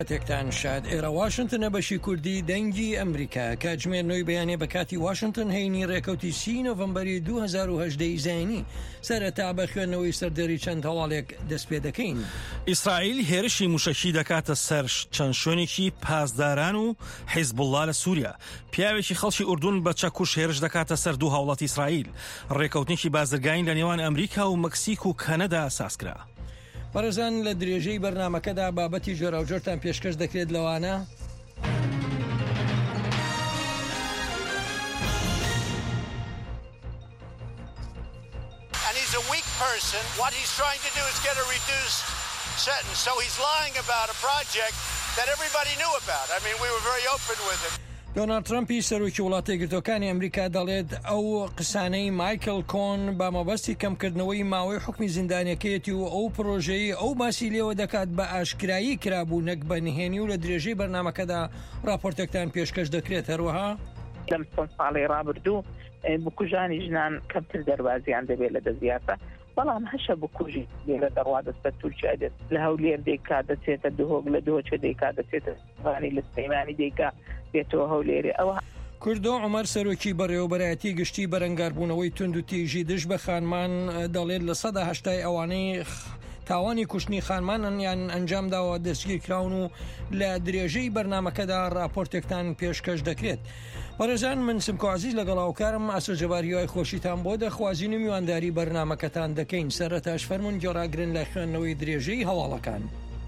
تێکتان شاد ئێرە واشنگتنە بەشی کوردی دەنگی ئەمریکا کاتژمێر نوێی بەیانێ بە کاتی واشنگتن هەینی ڕێکەوتی 30 نۆڤەمبەری 2010 زایانی سەرەتا بە خوێندنەوەی سەردەری چەند هەواڵێک دەست پێ دەکەین. ئیسرائیل هێرشی موشەکی دەکاتە سەر چەند شوێنێکی پاسداران و حیزبوڵڵا لە سووریا. پیاوێکی خەڵکی ئوردون بە چەکوش هێرش دەکاتە سەر دوو هاوڵاتی ئیسرائیل. ڕێکەوتنێکی بازرگانی لە نێوان ئەمریکا و مەکسیک و کەنەدا ئاساسکرا. بەڕێزان لە درێژەی بەرنامەکەدا بابەتی جۆراوجۆرتان پێشکەش دەکرێت لەوانە And he's a weak person. What he's trying to do is get a reduced sentence. So he's lying about a project that everybody knew about. I mean, we were very open with him. دۆنالد ترامپی سەرۆکی وڵاتە یەکگرتووەکانی ئەمریکا دەڵێت ئەو قسانەی مایکل کۆن بە مەبەستی کەمکردنەوەی ماوەی حکمی زیندانیەکەیەتی و ئەو پرۆژەی ئەو باسی لێوە دەکات بە ئاشکرایی کرابوو نەک بە نهێنی و لە درێژەی بەرنامەکەدا راپۆرتێکتان پێشکەش دەکرێت. هەروەها لەم ساڵی ڕابردوو بکوژانی ژنان کەمتر دەربازیان دەبێت لە دەزیاتە بەڵام هەشە بکوژی لێرە دەڕوا دەست بە تورکیا دێت لە هەولێر دەیکا دەچێتە دهۆک لە دهۆچە دەیکا دەچێتە وانی لە سلەیمانی دەیکا بێتەوە هەولێرێ. ئەوە کوردۆ عومەر سەرۆکی بەڕێوەبەرایەتی گشتی بەرەنگاربوونەوەی تند و تیژی دژ بە خانمان دەڵێت لە 180 ئەوانەی تاوانی کوشتنی خانمانن یان ئەنجامداوە دەستگیر کراون و لە درێژەی بەرنامەکەدا راپۆرتێکتان پێشکەش دەکرێت. بەڕێزان من سمکۆ عەزیز لەگەڵ هاوکارم ئاسر جەباریای خۆشیتان بۆ دەخوازین و میوانداری بەرنامەکەتان دەکەین. سەرەتاش فەرموون گێڕاگرن لە خوێندنەوەی درێژەی هەواڵەکان.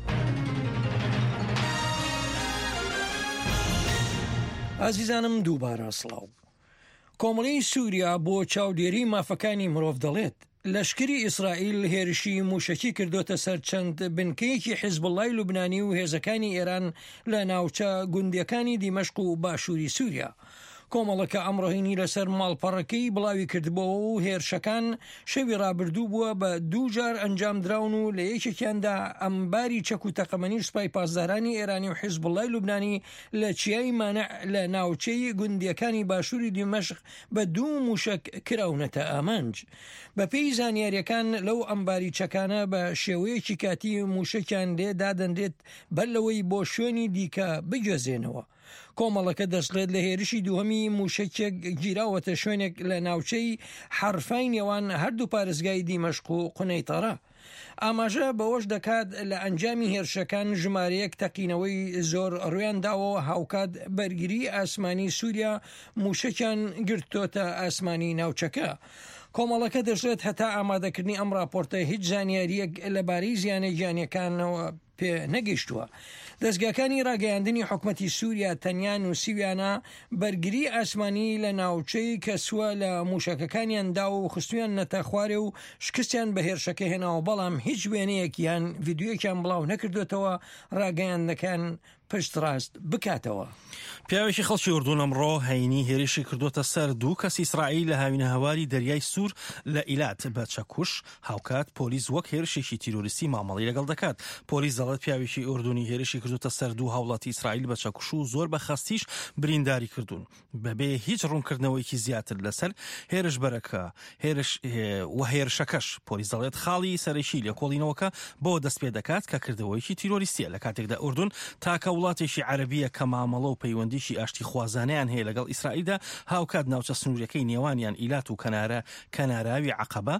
ئازیزانم دووبارە سڵاو. کۆمەڵی سووریا بۆ چاودێری مافەکانی مرۆڤ دەڵێت لەشکری ئیسرائیل هێرشی موشەکی کردوتە سەر چەند بنکەیەکی حیزبوڵڵای لوبنانی و هێزەکانی ئێران لە ناوچە گوندیەکانی دیمەشق و باشووری سووریا. کۆمەڵەکە ئەمڕۆهینی لەسەر ماڵپەڕەکەی بڵاوی کردبەوە و هێرشەکان شەوی ڕابردوو بووە بە دوو جار ئەنجام دراون و لە یەکێکیاندا ئەمباری چەک و تەقەمەنی سوپای پاسدارانی ئێرانی و حیزبوڵڵای لوبنانی لە چیای مانع لە ناوچەی گوندیەکانی باشووری دیمەشق بە دوو موشک کراونەتە ئامانج. بەپێی زانیاریەکان لەو ئەمباری چەکانە بە شێوەیەکی کاتی موشکیان لێ دادەنرێت بەر لەوەی بۆ شوێنی دیکە بگوێزێنەوە. کۆمەڵەکە دەسڵێت لە هێرشی دووهەمی موشکێک گیراوەتە شوێنێک لە ناوچەی حرفای نێوان هەردوو پارێزگای دیمەشق و قونەیتەڕە. ئاماژە بەوەش دەکات لە ئەنجامی هێرشەکان ژمارەیەک تەقینەوەی زۆر ڕوێن داوەوە هاوکات بەرگری ئاسمانی سووریا موشکیان گرتوتە ئاسمانی ناوچەکە. کۆمەڵەکە دەژێت هەتا ئامادەکردنی ئەم راپۆرتە هیچ زانیاریەک لەبارەی زیانە گیانیەکانەوە پێ نەگەیشتووە. دەستگاکانی ڕاگەیاندنی حکومەتی سووریا تەنیا نووسیویانە بەرگری ئاسمانی لە ناوچەی کە سووە لە موشەکەکانیان داوە و خستویان نەتە خوارێ و شکستیان بە هێرشەکە هێناوە بەڵام هیچ وێنەیەکیان ڤیددیۆیەکیان بڵاو نەکردوێتەوە ڕاگەیاندەکان پشت ڕاست بکاتەوە. پیاوێکی خەڵکی ئوردون ئەمڕۆ هەینی هێرشی کردوتە سەر دوو کەس ئیسرائیل لە هاوینە هەواری دەریای سوور لە ئیلات بە چەکوش. هاوکات پۆلیس وەک هێرشێکی تیرۆریستی مامەڵی لەگەڵ دەکات. پۆلیس دەڵێت پیاوێکی ئوردونی هێرشی کردوتە سەر دوو هاوڵاتی ئیسرائیل بە چەکوش و زۆر بە خەستیش برینداری کردوون بەبێ هیچ ڕوونکردنەوەیکی زیاتر لەسەر هێرش بەرەکە هێرشەکەش. پۆلیس دەڵێت خاڵی سەرەکی لێکۆڵینەوەکە بۆ دەست پێ دەکات کە کردەوەیکی تیرۆریستیە لە کاتێکدا ئوردون تاکە وڵاتێکی عەرەبیە کە مامەڵە و پەیوەندیشی ئاشتی خوازانیان هەیە لەگەڵ ئیسرائیلدا هاوکات ناوچە سنوورەکەی نێوانیان ئیلات و کەناراوی عەقەبە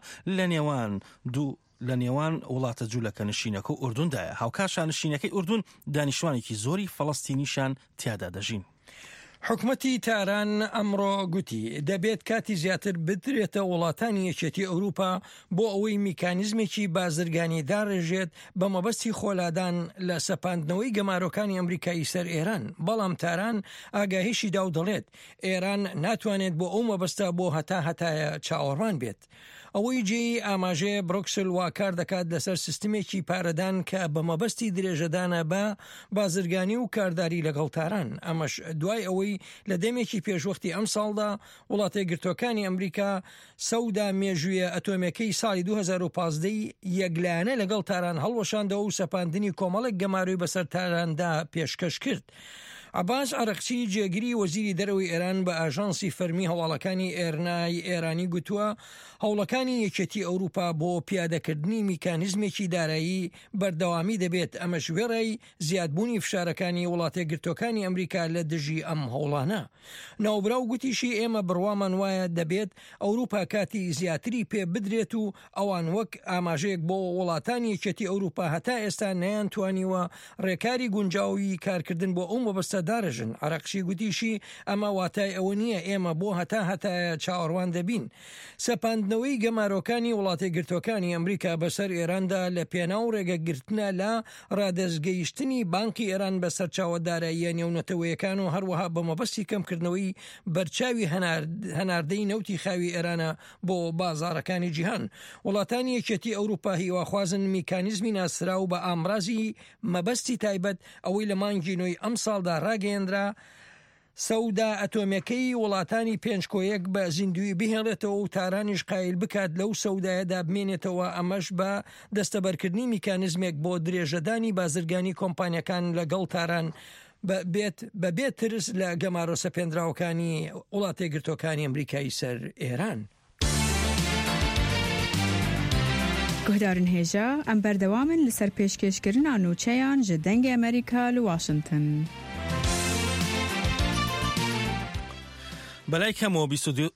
لە نێوان وڵاتە جوولەکە نشینەکە و ئوردوندایە. هاوکات شانشینەکەی ئوردون دانیشتوانێکی زۆری فەڵەستینیشان تیادا دەژین. حکومەتی تاران ئەمڕۆ گوتی دەبێت کاتی زیاتر بدرێتە وڵاتانی یەکێتی ئەوروپا بۆ ئەوەی میکانیزمێکی بازرگانی داڕێژێت بە مەبەستی خۆلادان لە سەپاندنەوەی گەمارۆکانی ئەمریکایی سەر ئێران. بەڵام تاران ئاگاهیشی دا و دەڵێت ئێران ناتوانێت بۆ ئەو مەبەستە بۆ هەتایە چاوەڕوان بێت. ئەوەی جێی ئاماژەیە بروکسل واکار دەکات لەسەر سیستمێکی پارەدان کە بە مەبەستی درێژەدانە بە بازرگانی و کارداری لەگەڵ تاران. ئەمەش دوای ئەوەی لە دەمێکی پێشوەختی ئەم ساڵدا وڵاتە گرتوەکانی ئەمریکا سەودا مێژوویە ئەتۆمەکەی ساڵی 2015 یەکلایەنە لەگەڵ تاران هەڵوەشاندەوە و سەپاندنی کۆمەڵێک گەماروی بەسەر تاراندا پێشکەش کرد. عباس عرەقچی جێگیری وەزیری دەرەوەی ئێران بە ئاژانسی فەرمی هەواڵەکانی ئێرنای ئێرانی گوتووە هەوڵەکانی یەکێتی ئەوروپا بۆ پیادەکردنی میکانیزمێکی دارایی بەردەوامی دەبێت ئەمەش وێڕای زیادبوونی فشارەکانی وڵاتە گرتوەکانی ئەمریکا لە دژی ئەم هەوڵانە. ناوبراو گوتیشی ئێمە بڕوامان وایە دەبێت ئەوروپا کاتی زیاتری پێ بدرێت و ئەوان وەک ئاماژەیەک بۆ وڵاتانی یەکێتی ئەوروپا هەتا ئێستا نەیانتوانیوە ڕێکاری گونجاوی کارکردن بۆ ئەو مەبەستە دارەژن. عرەقچی گوتیشی ئەمە واتای ئەوە نییە ئێمە بۆ هەتا چاوەڕوان دەبین. سەپاندنەوەی گەمارۆکانی وڵاتی گرتوەکانی ئەمریکا بەسەر ئێراندا لە پێناو ڕێگەگرتنە لە ڕادەزگەیشتنی بانکی ئێران بەسەر چاوەداراییە نێونەتەوەیەکان و هەروەها بە مەبەستی کەمکردنەوەی بەرچاوی هەناردەی نەوتی خاوی ئێرانە بۆ بازارەکانی جیهان. وڵاتانی یەکێتی ئەوروپا هیواخوازن میکانیزمی ناسرا و بە ئامرازی مەبەستی تایبەت ئەوەی لە مانگی نوێی ئەم ساڵدا ڕاگەیەندرا سەودا ئەتۆمیەکەی وڵاتانی پێنجکۆیەک بە زیندوی بهێڵێتەوە و تارانیش قایل بکات لەو سەودایەدا بمێنێتەوە. ئەمەش بە دەستەبەرکردنی میکانیزمێک بۆ درێژەدانی بازرگانی کۆمپانیەکان لەگەڵ تاران بەبێت ترس لە گەمارۆ سەپێنراوەکانی وڵاتی گرتوەکانی ئەمریکای سەر ئێران. گهدارن هێژە ئەم بەردەوامن لەسەر پێشکەشکردنا نوچەیان ji dengê ئەمریکا li Washington. بەلای کەمەوە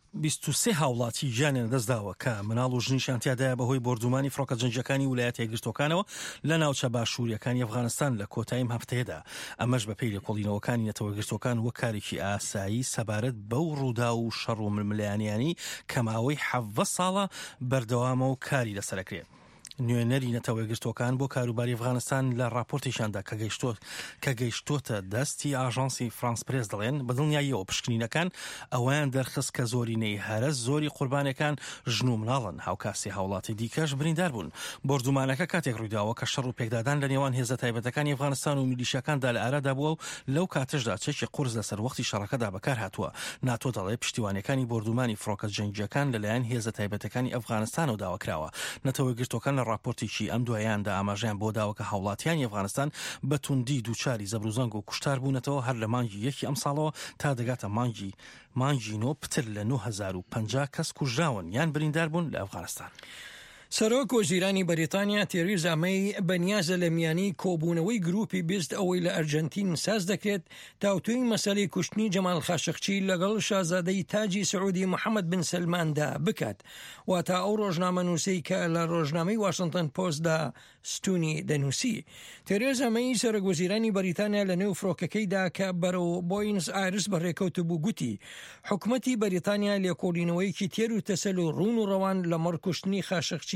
23 هاوڵاتی گیانیان دەستداوە کە مناڵ و ژنیشان تیادایە بەهۆی بردومانی فڕۆکە جەنگیەکانی ویلایەتە یەکگرتوەکانەوە لە ناوچە باشووریەکانی ئەفغانستان لە کۆتاییم هەفتەیەدا. ئەمەش بەپێی لێکۆڵینەوەکانی نەتەوەیەکگرتوەکان وەک کارێکی ئاسایی سەبارەت بەو ڕوودا و شەڕ و ململایانیانی کە ماوەی 17 ساڵە بەردەوامە و کاری لەسەرەکرێت. نوێنەری نەتەوەیەکگرتوەکان بۆ کاروباری ئەفغانستان لە راپۆرتێکیاندا کە گەیشتۆتە دەستی ئاژانسی فرانس پرێس دەڵێن بەدڵنیاییەوە پشکنینەکان ئەویان دەرخست کە زۆرینەی هەرە زۆری قوربانەکان ژن و مناڵن. هاوکاسی هاوڵاتی دیکەش بریندار بوون. بردومانەکە کاتێک ڕوویداوە کە شەڕ و پێکدادان لە نێوان هێزە تایبەتەکانی ئەفغانستان و میلیشیاکاندا لە ئارادا بووە و لەو کاتەشدا چێکی قورس لەسەر وەختی شەڕەکەدا بەکار هاتووە. ناتۆ دەڵێ پشتیوانەکانی بردومانی فڕۆکە جەنگیەکان لەلایەن هێزە تایبەتەکانی ئەفغانستانەوە داواکراوە. نەتەوەیەکگرتوەکان لە راپۆرتێکی ئەم دوایاندا ئاماژیان بۆ داوە کە هاوڵاتیانی ئەفغانستان بە توندی دووچاری زەبروزەنگ و کوشتار بوونەتەوە هەر لە مانگی یەکی ئەم ساڵەوە تا دەگاتە مانگی نۆ پتر لە 9,050 کەس کوژراون یان بریندار بوون لە ئەفغانستان. سەرۆک وەزیرانی بەریتانیا تێریزا مەی بەنیازە لە میانی کۆبوونەوەی گروپی بیست ئەوەی لە ئەرجەنتین ساز دەکرێت تاوتوی مەسەلەی کوشتنی جەمال خاشقچی لەگەڵ شازادەی تاجی سعودی محەممەد بن سلماندا بکات. واتە ئەو ڕۆژنامە نووسی کە لە ڕۆژنامەی واشنگتن پۆستدا ستونی دەنووسی. تێریزا مەی سەرۆک وەزیرانی بەریتانیا لە نێو فڕۆکەکەیدا کە بەرەو بۆینس ئایرس بەڕێکەوت بوو گوتی حکومەتی بەریتانیا لێکۆڵینەوەیکی تێر و تەسەل و ڕوون و ڕەوان لە مەڕکوشتنی خاشقچی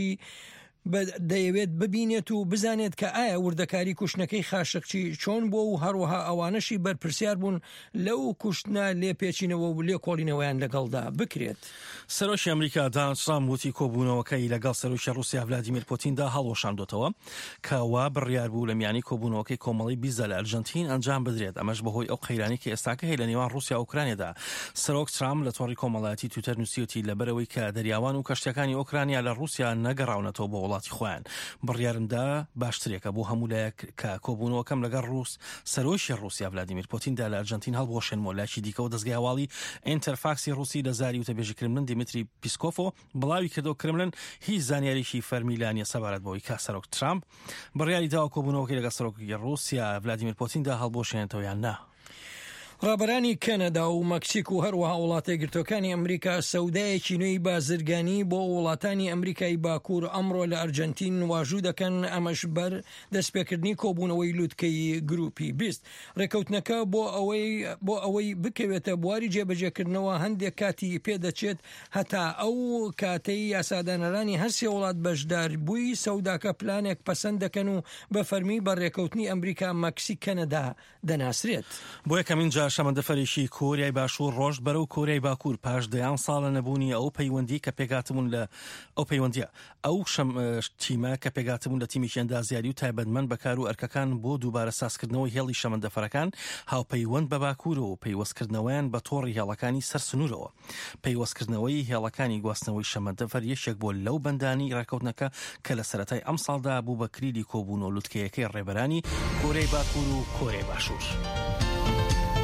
دەیەوێت ببینێت و بزانێت کە ئایا وردەکاری کوشتنەکەی خاشقچی چۆن بۆ و هەروەها ئەوانەشی بەرپرسیار بوون لەو کوشتنە لێپێچینەوە و لێکۆڵینەوەیان لەگەڵدا بکرێت. سەرۆکی ئەمریکا دۆناڵد ترامپ وتی کۆبوونەوەکەی لەگەڵ سەرۆکی رووسیا ڤلادیمیر پوتیندا هەڵوەشاندوتەوە کە وا بڕیار بوو لە میانی کۆبوونەوەکەی کۆمەڵی بیزە لە ئەرجەنتین ئەنجام بدرێت. ئەمەش بەهۆی ئەو قەیرانی کە ئێستاکە هەیە لە نێوان رووسیا و ئوکرانیادا. سەرۆک ترامپ لە تۆڕی کۆمەڵایەتی تویتەر نووسیوتی لەبەرەوەی کە دەریاوان و کەشتیەکانی ئوکرانیا لە رووسیا نەگەڕاونەتەوە بۆ وڵاتی خۆیان. بڕیارمدا باشترێکە بۆ هەموو لایەک کە کۆبوونەوەکەم لەگەڵ سەرۆکی رووسیا ڤلادیمیر پوتیندا لە ئەرجەنتین هەڵبوەشێنمەوە. لاشی دیکە و دەستگای هەواڵی ئینتەرفاکسی رووسی لە زاری وتەبێژی کرملن دیمیتری پیسکۆف بڵاوی کردەوە کرملن هیچ زانیاریشی فەرمیلانیە سەبارەت بەوەی کا سەرۆک ترامپ بڕیاری داوە کۆبوونەوەکەی لەگەڵ سەرۆکی رووسیا ڤلادیمیر پوتیندا هەڵبوەشێنێتەوە یان نا. ڕابەرانی کەنەدا و مەکسیک و هەروەها وڵاتە گرتوەکانی ئەمریکا سەودایەکی نوێی بازرگانی بۆ وڵاتانی ئەمریکای باکوور ئەمڕۆ لە ئەرجەنتین واژوو دەکەن. ئەمەش بەر دەستپێکردنی کۆبوونەوەی لووتکەی گروپی بیست. ڕێکەوتنەکە بۆ ئەوەی بکەوێتە بواری جێبەجێکردنەوە هەندێک کاتی پێدەچێت هەتا ئەو کاتەی یاسادانەرانی هەرسێ وڵات بەشدار بووی سەوداکە پلانێک پەسەند دەکەن و بە فەرمی بە ڕێکەوتنی ئەمریکا مەکسیک کەنەدا دەناسرێت. بۆ یەکەمین جار شەمەندەفەرێکی کۆریای باشوور ڕۆژ بەرەو کۆریای باکوور پاش دەیان ساڵە نەبوونی ئەو پەیوەندی کە پێگاتمون لە ئەو پەیوەندیە ئەو تیمە کە پێگاتمون لە تیمیشی ئەندازیاری و تایبەتمەند بەکار و ئەرکەکان بۆ دووبارە سازکردنەوەی هێڵی شەمەندەفەرەکان هاوپەیوەند بە باکوورەوە و پەیوەستکردنەوەیان بە تۆڕی هێڵەکانی سەر سنوورەوە. پەیوەستکردنەوەی هێڵەکانی گواستنەوەی شەمەندەفەر یەکێک بۆ لەو بەندانی ڕێکەوتنەکە کە لە سەرەتای ئەم ساڵدا بوو بە کلیلی کۆبوون و لووتکەیەکەی ڕێبەرانی کۆریای باکوور و کۆریای باشوور.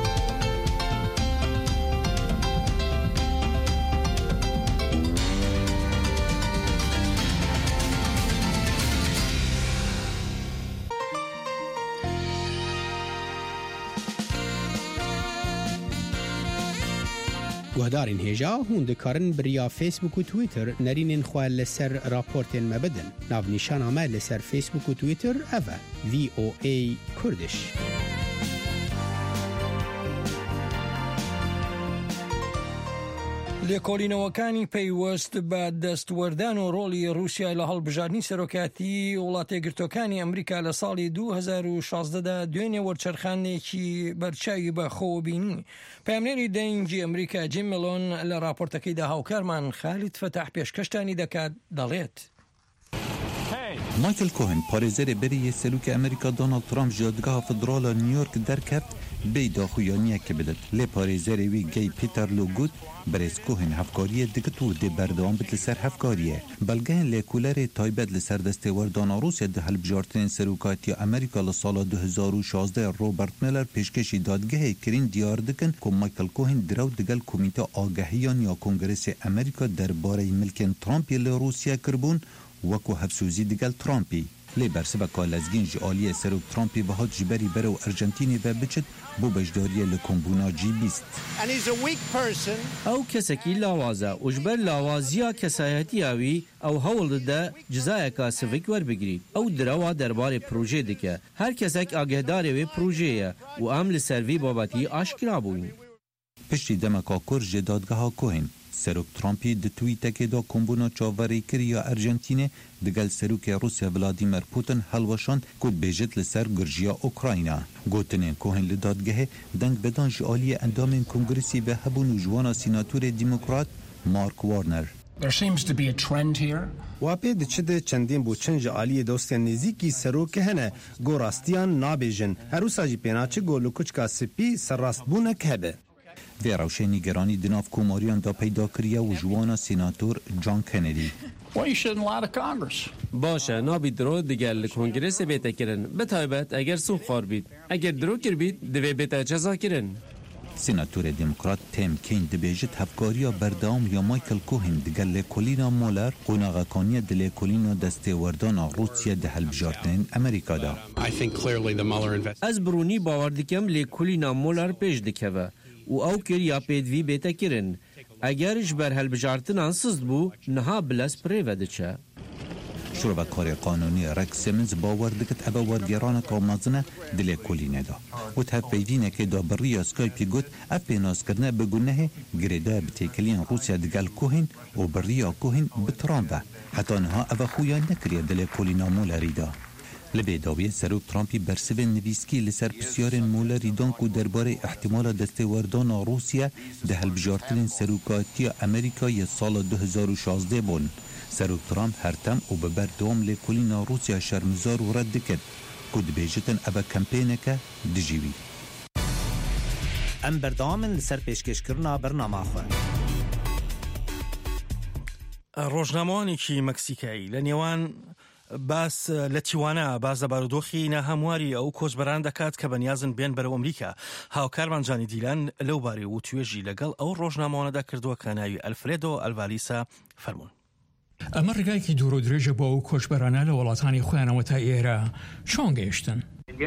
گهدارین هجا هوندکارن بریا فیسبوک و تویتر نرینین خواه لسر راپورتین مبدن ناو نشان آمه لسر فیسبوک و تویتر اوه VOA کردش. لێکۆڵینەوەکانی پەیوەست بە دەستوەردان و ڕۆڵی رووسیا لە هەڵبژاردننی سەرۆکاتی وڵاتە یەکگرتووەکانی ئەمریکا لە ساڵی 2016دا دوێنێ وەرچەرخانێکی بەرچاوی بە خۆبینی پامنێری دەنگی ئەمریکا جیم ملۆن لە راپۆرتەکەیدا هاوکارمان خالید فتح پێشکەشتانی دەکات دەڵێت. مایکل کوهن پارێزەرێ بەری سەرۆکی ئەمریکا دۆناڵد ترامپ ji دادگاha federala New York derkeft bê daxuyaniyekê bidin. Lê parêzerê wî Gay Peter Lo got berêz Cohen hevkariyê dikit û dê berdewam bit li ser hevkariyê. Belgehên lêkolêrê taybet li ser destêwerdana Rûsya di hilbijartinên serokatiya Amerîka li sala 2016 Robert Mueller pêşkêşî dadgehê kirîn diyar dikin ku Michael Cohen direw digel Komîte Agahiyan ya Kongresê Amerîka derbareyî milkên Trumpê li Rûsya kirbûn وەکو هەفسوزی دگەل ترامپی لێ بەرسبەکە لەزگین ji aliyê serok Trumpî bihat ji berî bere û Erjentînê ve biçit بۆ بەشداریە لە کۆمبوونا G20. ئەو کەسێکی لاوازە و ji ber lawaziya kesayetiya wî ew hewl dide cizayeka sivik werbigirî. Ew direwa derbarê projê dike. Her kesek agehdarê wê projê ye û em li ser vî babetî aşkira bûn. Piştî demeka kur ji dadgeha Cohen Serok Trumpî di twîtekê da kombûna çaverêkiriya Erjentînê digel serokê Rusya Vladimir Putin helweşand ku bêjit li ser girjiya Ukrayna. Gotinên Cohen li dadgehê deng bedan ji aliyê endamên Kongresî ve hebûn û ji wana sînatorê Demokrat Mark Warner. There seems to be a trend here. Wapê diçide çendên boçin ji aliyê dostên nêzîkî serokê hene got rastiyan nabêjin. Her wisa jî pênaçik got li kuçka spî serrastbûnek hebe. Vê rewşenî geranî di nav komariyan da peyda kiriye û ji wana sînator John Kennedy. Well, you shouldn't lie to Congress. Baş e nabî diro digel li Kongresê bête kirin. Bitaybet eger sû xwar bît. Eger diro kirbît divê bête ceza kirin. Sînatorê Demokrat Tim Kaine dibêjit hevkariya berdewam ya Michael Cohen digel lêkolîna Mueller qonaqekaniya di lêkolîna destêwerdana Rûsya di hilbijartinên Amerîkada. Ez bi rûnî bawer dikim lêkolîna Mueller pêş dikeve. û ew kiriya pêdivî bête kirin. Eger ji ber helbijartinan sizd bû, niha bilez pirê ve diçe. Şûrevekarê qanûnî Rex Simmons bawer dikit ev wergerâneka mezin e di lêkolînê da. Got hevpeyvînekê da bi rêya Skype'î got ev pênazkirine bi gunehê girêdaya bi têkiliyên Rûsya digel Cohen û bi rêya Cohen bi Trump ve. Heta niha ev xuya nekiriye di lêkolîna Muellerî da. Li bêdawiyê serok Trumpî bersivên nivîskî li ser pisyarên Muellerî dan ku derbarê ihtimala destêwerdana Rûsya di hilbijartinên serokatiya Amerîka ya sala 2016 bûn. Serok Trump hertem û bi berdewam lêkolîna Rûsya şermizar û red dikir ku dibêjitin ev kampêneke dijî wî. Em berdamin li ser pêşkêşkirina bernama xwe. ڕۆژنامەوانێکی مەکسیکایی لە نێوان باس لە تیوانە باز لە بارودۆخی ناهەمواری ئەو کۆچبەران دەکات کە بەنیازن بێن بەرەو ئەمریکا. هاوکارمان جانی دیلان لەو بارێ و توێژی لەگەڵ ئەو ڕۆژنامەوانەدا کردووە کە ناوی ئەلفرێدۆ ئەلڤالیسا فەرموون. ئەمە ڕێگایەکی دوور و درێژە بۆ ئەو کۆچبەرانە لە وڵاتانی خۆیانەوە تا ئێرە چۆن گەیشتن؟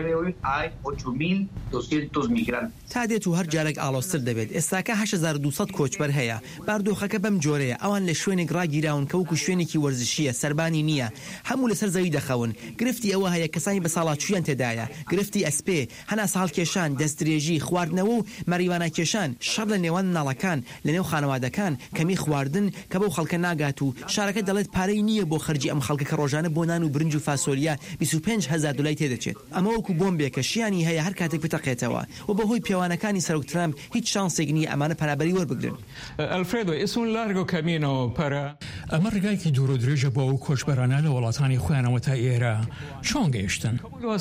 تا دێت و هەر جارێک ئاڵۆستر دەبێت. ئێستاکە 8200 کۆچبەر هەیە. باردۆخەکە بەم جۆرەیە. ئەوان لە شوێنێک ڕاگیراون کە وەکو شوێنێکی وەرزشیە، سەربانی نییە. هەموو لەسەر زەوی دەخەون. گرفتی ئەوە هەیە کەسانی بە ساڵاتچوویان تێدایە. گرفتی ئەسپێ، هەنا ساڵکێشان، دەستدرێژی، خواردنەوە و مەریوانەکێشان، شەڕ لە نێوان ناڵەکان، لە نێو خانەوادەکان، کەمی خواردن کە بەو خەڵکە ناگات و شارەکە دەڵێت پارەی نییە بۆ خەرجی ئەم خەڵکە کە ڕۆژانە بۆ نان و برنج و فاسۆلیا 25000 دلار تێدەچێت. ئەمە وەکو بۆمبێکە شیانی هەیە هەر کاتێک بتەقێتەوە و بەهۆی پیاوانەکانی سەرۆک ترامپ هیچ شانسێک نییە ئەمانە پەنابەری وەربگرن. ئەلفرێدۆ ئێسون لارگۆ کەمینەوە پەرە. ئەمە ڕێگایەکی دوور و درێژە بۆ ئەو کۆچبەرانە لە وڵاتانی خۆیانەوە تا ئێرە چۆن گەیشتن؟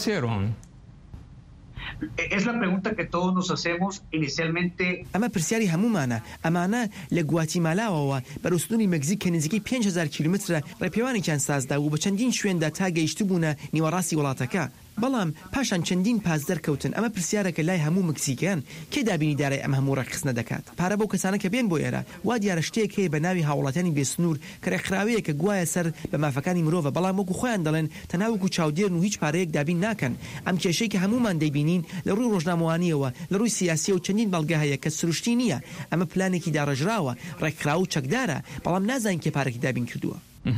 Es la pregunta que todos nos hacemos inicialmente. ئەمە پرسیاری هەمومانە. ئەمانە لە گواتیمالاوەوە بەرەوسنووری مەگزیک کە نزیکەی 5000 کیلومترە ڕێپێوانێکیان سازدا و بە چەندین شوێندا تا گەیشت بوونە نیوەڕاستی وڵاتەکە. بەڵام پاشان چەندین پاس دەرکەوتن ئەمە پرسیارەکە لای هەموو مکسیکیان کێ دابینی دارای ئەم هەموو ڕێکخستنە دەکات پارە بەو کەسانە کە بێن بۆ ئێرە وا دیارە شتێک هەیە بە ناوی هاوڵاتیانی بێسنوور کە ڕێکخراوەیە کە گوایە سەر بە مافەکانی مرۆڤە بەڵام وەکو خۆیان دەڵێن تەنها وەکو چاودێرن و هیچ پارەیەک دابین ناکەن ئەم کێشەی کە هەمومان دەیبینین لە ڕووی ڕۆژنامەوانیەوە لە ڕووی سیاسی و چەندین بەڵگە هەیە کە سروشتی نییە ئەمە پلانێکی داڕژراوە ڕێکخراو و چەکدارە بەڵام نازانین کێ پارێکی دابین کردووە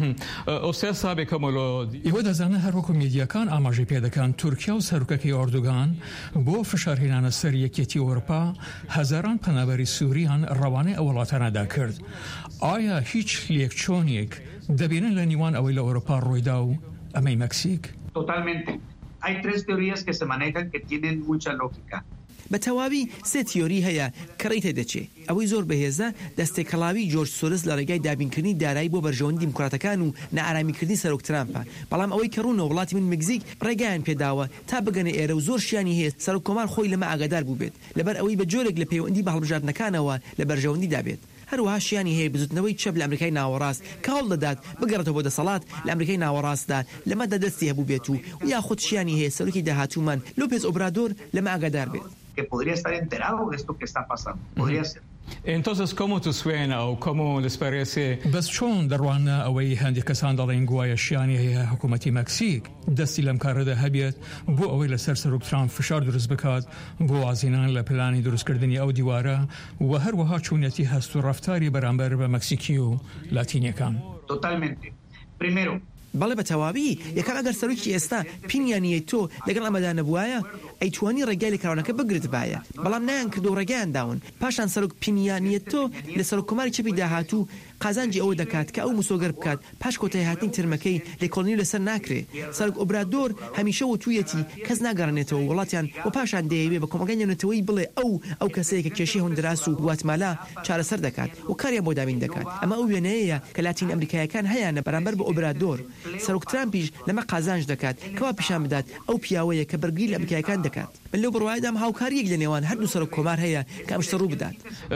ئێوە دەزانە هەروەکو میدیاکان ئاماژەی پێدەکەن تورکیا و سەرۆکەکەی ئۆردوگان بۆ فشارهێنانە سەر یەکێتی ئەوروپا هەزاران پەنابەری سووریان ڕەوانەی ئەو وڵاتانەدا کرد ئایا هیچ لێکچۆنێک دەبێنن لە نیوان ئەوەی لە ئەوروپا ڕۆیدا و ئەمەی مەکسیک Totalmente. Hay tres teorías que se manejan que tienen mucha lógica. بە تەواوی سێ تیۆری هەیە کەڕی تێدەچێ ئەوەی زۆر بەهێزە دەستێکەڵاوی جۆرج سۆرس لە ڕێگای دابینکردنی دارایی بۆ بەرژەوەندی دیموکراتەکان و نەئارامیکردنی سەرۆک ترامپە بەڵام ئەوەی کە ڕوونە وڵاتی من مکزیک ڕێگایان پێداوە تا بگەنە ئێرە و زۆر شیانی هەیە سەرۆک کۆمار خۆی لەمە ئاگادار بوو بێت لەبەر ئەوەی بە جۆرێک لە پەیوەندی بە هەڵبژاردنەکانەوە لە بەرژەوەندی دابێت هەروەها شیانی هەیە بزوتنەوەی چەپ لە ئەمریکای ناوەڕاست کە هەوڵ دەدات بگەڕێتەوە بۆ دەسەڵات لە ئەمریکای ناوەڕاستدا لەمەدا دەستی هەبوو بێت و یاخود شیانی هەیە سەرۆکی داهاتوومان لۆپێز ئۆبرادۆر لەمە ئاگادار بێت que podría estar enterado de esto que está pasando. Podría ser. Entonces, ¿cómo te suena o cómo les parece? بس چۆن دەڕوانە ئەوەی هەندێک کەسان دەڵێن گوایە شیانی هەیە حکوومەتی مەکسیک دەستی لەم کارەدا هەبێت بۆ ئەوەی لەسەر سەرۆک ترامپ فشار دروست بکات بۆ وازینان لە پلانی دروستکردنی ئەو دیوارە و هەروەها چوونەتی هەست و ڕەفتاری بەرامبەر بە مەکسیکی و لاتینیەکان. Totalmente. Primero, بەڵێ بە تەواوی یەکەم ئەگەر سەرۆکی ئێستا پینیانیەی تۆ لەگەڵ ئەمەدا نەبووایە ئەیتوانی ڕێگای لە کارۆنەکە بگرت باە بەڵام نایان کردو ڕێگەیان داون پاشان سەرۆک پینیانیەت تۆ لە سەرۆک کۆماری چەپی داهاتوو قازانجی ئەوە دەکات کە ئەو مسۆگەر بکات پاش کۆتای هاتنی ترمەکەی لێکۆڵنی لەسەر ناکرێ سەرۆک ئۆبرادۆر هەمیشە وتوویەتی کەس ناگەڕێنێتەوە وڵاتیان و پاشان دەیەوێ بە کۆمەلگەی بڵێ ئەو کەسەیە کە کێشی هۆندراس و گواتمالا چارەسەر دەکات و کاریان بۆ دابین دەکات ئەمە ئەو وێنەیە کە لاتین ئەمریکایەکان هەیەە بەرامبەر بە ئۆبرادۆر سەرۆک ترامپیش لەمە قازانج دەکات کەوا پیشان بدات ئەو پیاوەیە کە بەرگری لە ئەمریکایەکان دەکات من لەو بڕوایدام هاوکاریەک لە نێوان هەردوو سەرۆک کۆمار هەیە کە ئەم شتە ڕوو بدات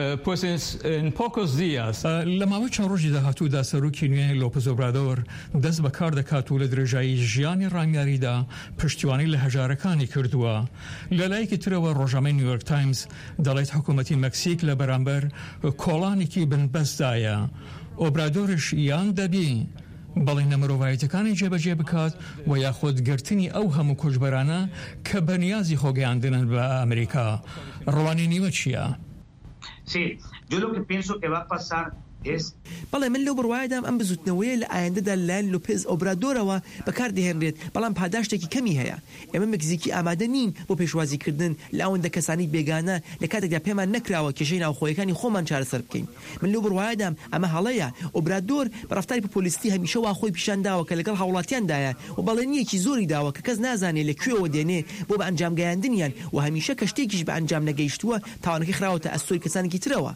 لە ماوەی چەند ڕۆژی داهاتوودا سەرۆکی نوێ لۆپز ئۆبرادۆر دەست بەکار دەکات و لە درێژایی ژیانی ڕانگاریدا پشتیوانی لە هەژارەکانی کردووە لە لایەکی ترەوە ڕۆژنامەی نیویۆرک تایمز دەڵێت حکوومەتی مەکسیک لە بەرامبەر کۆڵانێکی بنبەستدایە ئۆبرادۆرش یان دەبی بەڵێنە مرۆڤایەتەکانی جێبەجێ بکات و یاخود گرتنی ئەو هەموو کوژبەرانە کە بەنیازی خۆگەیاندنن بە ئەمریکا ڕوانی نیوە چییە؟ Sí, yo lo que pienso que va a pasar بەڵێ من لەو بڕوایدام ئەم بزوتنەوەیە لە ئایندەدا لایەن لۆپێز ئۆبرادۆرەوە بەکار دەهێنرێت بەڵام پاداشتێکی کەمی هەیە ئێمە مەکزیکی ئامادە نین بۆ پێشوازیکردن لە ئەوەندە کەسانی بێگانە لە کاتێکدا پێمان نەکراوە کێشەی ناوخۆیەکانی خۆمان چارەسەر بکەین من لەو بڕوایدام ئەمە هەڵەیە ئۆبرادۆر بە ڕەفتاری پۆلیستی هەمیشە وا خۆی پیشانداوە کە لەگەڵ هاوڵاتیاندایە و بەڵێنیەکی زۆری داوە کە کەس نازانێت لەکوێوە دێنێ بۆ بە ئەنجامگەیاندنیان و هەمیشە کە شتێکیش بە ئەنجام نەگەیشتووە تاوانەکەی خراوەتە ئەستۆی کەسانێکی ترەوە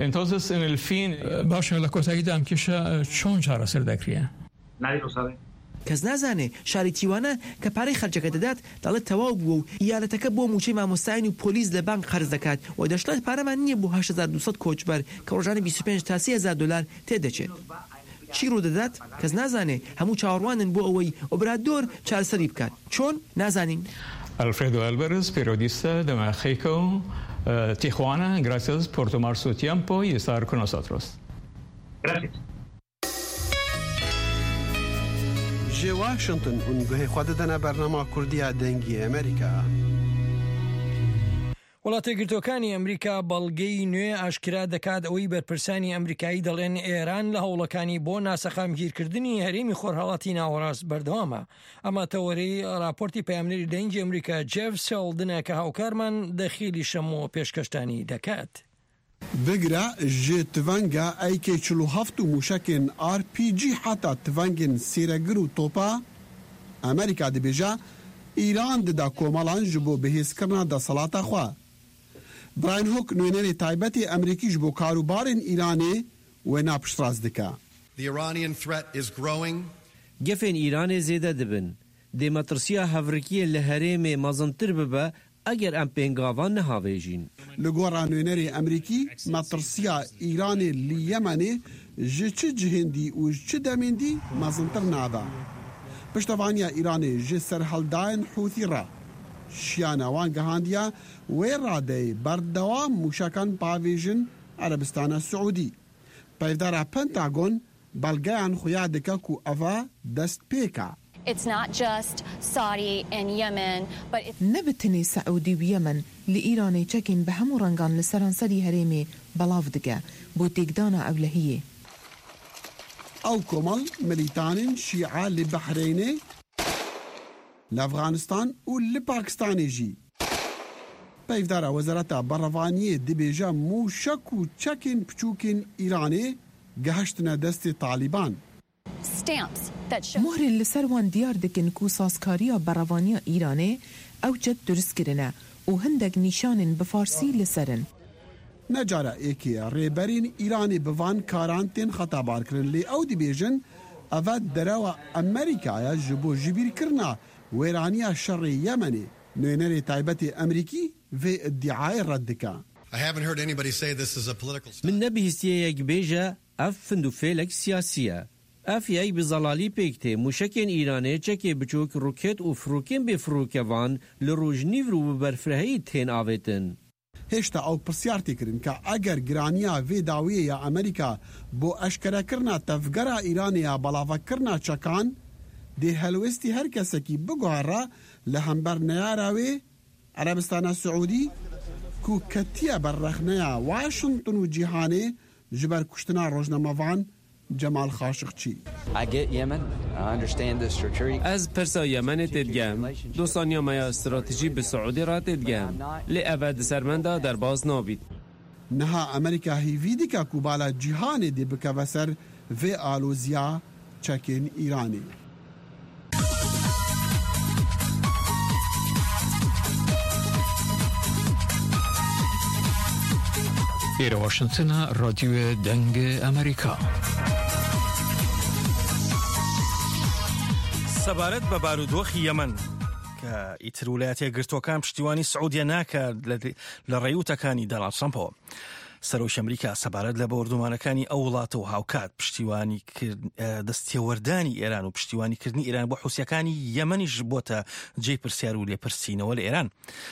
باشە لە کۆتاییدا ئەم کێشە چۆن چارەسەر دەکرێت؟ کەس نازانێ شاری تیوانە کە پارەی خەرجەکە دەدات دەڵێت تەواو بووە و یارەتەکە بۆ موچەی مامۆستایانی و پۆلیس لە بانک قەرز دەکات و دەشڵێت پارەمان نییە بۆ 8200 کۆچبەر کە ڕۆژانە 25 تا 30,000 دلار تێدەچێت چی ڕوو دەدات کەس نازانێ هەموو چاوەڕوانن بۆ ئەوەی ئۆبرادۆر چارەسەری بکات چۆن نازانین Alfredo Álvarez, periodista de México, Tijuana. Gracias por tomar su tiempo y estar con nosotros. Gracias. جه واشنطن هنگوه خود دنه برنامه کردی دنگی امریکا وڵاتە گرتوەکانی ئەمریکا بەڵگەی نوێ ئاشکرا دەکات ئەوەی بەرپرسانی ئەمریکایی دەڵێن ئێران لە هەوڵەکانی بۆ ناسەخامگیرکردنی هەرێمی خۆرهەڵاتی ناوەڕاست بەردەوامە ئەمە تەوەرەی راپۆرتی پەیامنەری دەنگی ئەمریکا جێف سێڵدنە کە هاوکارمان دەخیلی شەمەوە پێشکەشتانی دەکات بگرە ژێ تڤەنگە ئەیکێ 47 و موشەکێن RPG حتا تڤەنگên سێرەگر و تۆپا ئەمریکا دەبێژە ئیران ددا کۆمەڵان ji بۆ بەهێزکردنا دەسەڵاتە خوا براین هوک نوێنەری تایبەتی ئەمریکیش بۆ کاروبارên ئیرانê wê napiştrast dike. Gefên Îranê zêde dibin. Dêmetirsiya hevrekiyê li herêmê mezintir bibe eger em pêngavan nehavêjîn. Li gora nوێنەrê ئەمریکî metirsiya Îranê li Yemenê ji çi cihên dî û çi demên dî mezintir nabe. پشتوانیا ایرانی جه سر هەڵدایەن حوثی ڕا شیانەوان گەهاندیا وێ ڕادەی بەردەوام موشەکان پاوێژن عەرەبستانە سعودی پەیدارە پەنتاگۆن بەڵگەیان خویا دکە و ئەڤە دەست پێکە. نەبتنێ سعودی و یەمەن لە ئیرانی چەکین بە هەموو ڕەنگان لە سەرانسەری هەرێمێ بەڵاو دکە بۆ تێکدانە ئەولەهیە. ئەو کۆمەڵ ملیتانین شیعە لە بەحرینێ لە ئەفغانستان و لە پاکستانێژی. پەیدارە وەزارەتە بەڕەوانیە دەبێژە موشەک و چەکین بچووکین ئیرانێ گەهشتنە دەستی تالیبان. مهرێن لەسەر وان دیار دکن و سازکاریە بەڕەوانیە ئیرانێ ئەو جەت دروستکردنە و هەندێک نیشانن بە فارسی لەسەرن. نەجارە ئێکیە ڕێبەرین ئیرانی بڤان کاران تێن خەتابارکردن لێ ئەو دەبێژن ئەڤە دەرەوە ئەمریکایە ji بۆ ژبیرکردنا وێرانیە شەڕی یەمەنێ نوێنەرێ تایبەتی ئەمریکی vê iddiayê red dike. من نەبیستیەیەک بێژە ئەف فندوفێلێک سیاسیە. ئەف یەک بزەڵالی پێکتێ موشەکێن ئیرانێ چەکێ بچووک ڕوکێت و فروکێن بێ فروکەوان لە ڕۆژنیڤ و بەرفرەهەی تێن ئاوێتن. هێشتا ئەو پرسیار تێکردن کە ئەگەر گرانیە vê dawiyê ئەمریکا بۆ ئەشکەرەکردنا تەفگەرا ئیرانیە بەڵاوەکردنا چەکان دێ هەلوێستی هەر کەسێکی بگوارە لە هەمبەر نەیارا وێ عەرەبستانە سعودی ku ketiye berrexneya Washington û cîhanê ji ber kuştina rojnamevان Cemal Xaşiqçî. Ez persa Yemenê tê digem. Dostaniya me ya stratejî bi Saûdî ra tê digem. Lê ev di ser min de derbas nabît. Niha Amerîka hîvî dike ku bala cîhanê dê bikeve ser vê alûziya çekên Îranê. ئێرە واشنگتنە ڕادیۆ دەنگە ئەمریکا. سەبارەت بە بارودۆخی یەمەن کە ئیتر ویلایەتە گرتوەکان پشتیوانی سعودیە ناکات لە ڕێوتەکانی دۆناڵد ترەمپەوە. سەرۆکی ئەمریکا سەبارەت لە بەوردومانەکانی ئەو وڵاتە و هاوکات پشتیوانی دەستێوەردانی ئێران و پشتیوانیکردنی ئێران بۆ حوسیەکانی یەمەنیش بۆتە جێی پرسیار و لێپرسینەوە لە ئێران.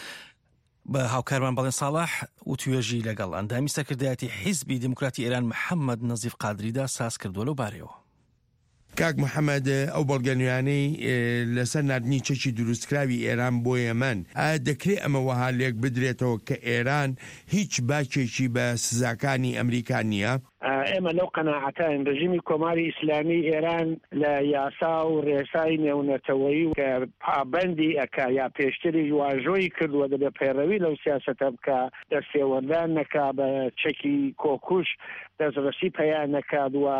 بە هاوکارمان بەڵێن ساڵح و توێژی لەگەڵ ئەندامی سەرکردایەتی حیزبی دموکراتی ئێران محەممەد نەزیف قادریدا ساز کردووە لەو بارەوە. کاک محەممەد ئەو بەڵگەنویانەی لەسەر نردنی چەکی دروستکراوی ئێران بۆ یەمەن دەکرێت ئەمە وەها لێک بدرێتەوە کە ئێران هیچ باکێکی بە سزاکانی ئەمریکا نییە؟ ئێمە لەو قەناعەتان ڕژیمی کۆماری ئیسلامی ئێران لە یاسا و ڕێسای نێونەتەوەیی کە پابەندی ئەکا یا پێشتری واژۆی کردووە دەبێ پەیڕەوی لەو سیاسەتە بکە دەستێوەردان نەکا بە چەکی کۆکوش دەستڕەسی پەیان نەکات وە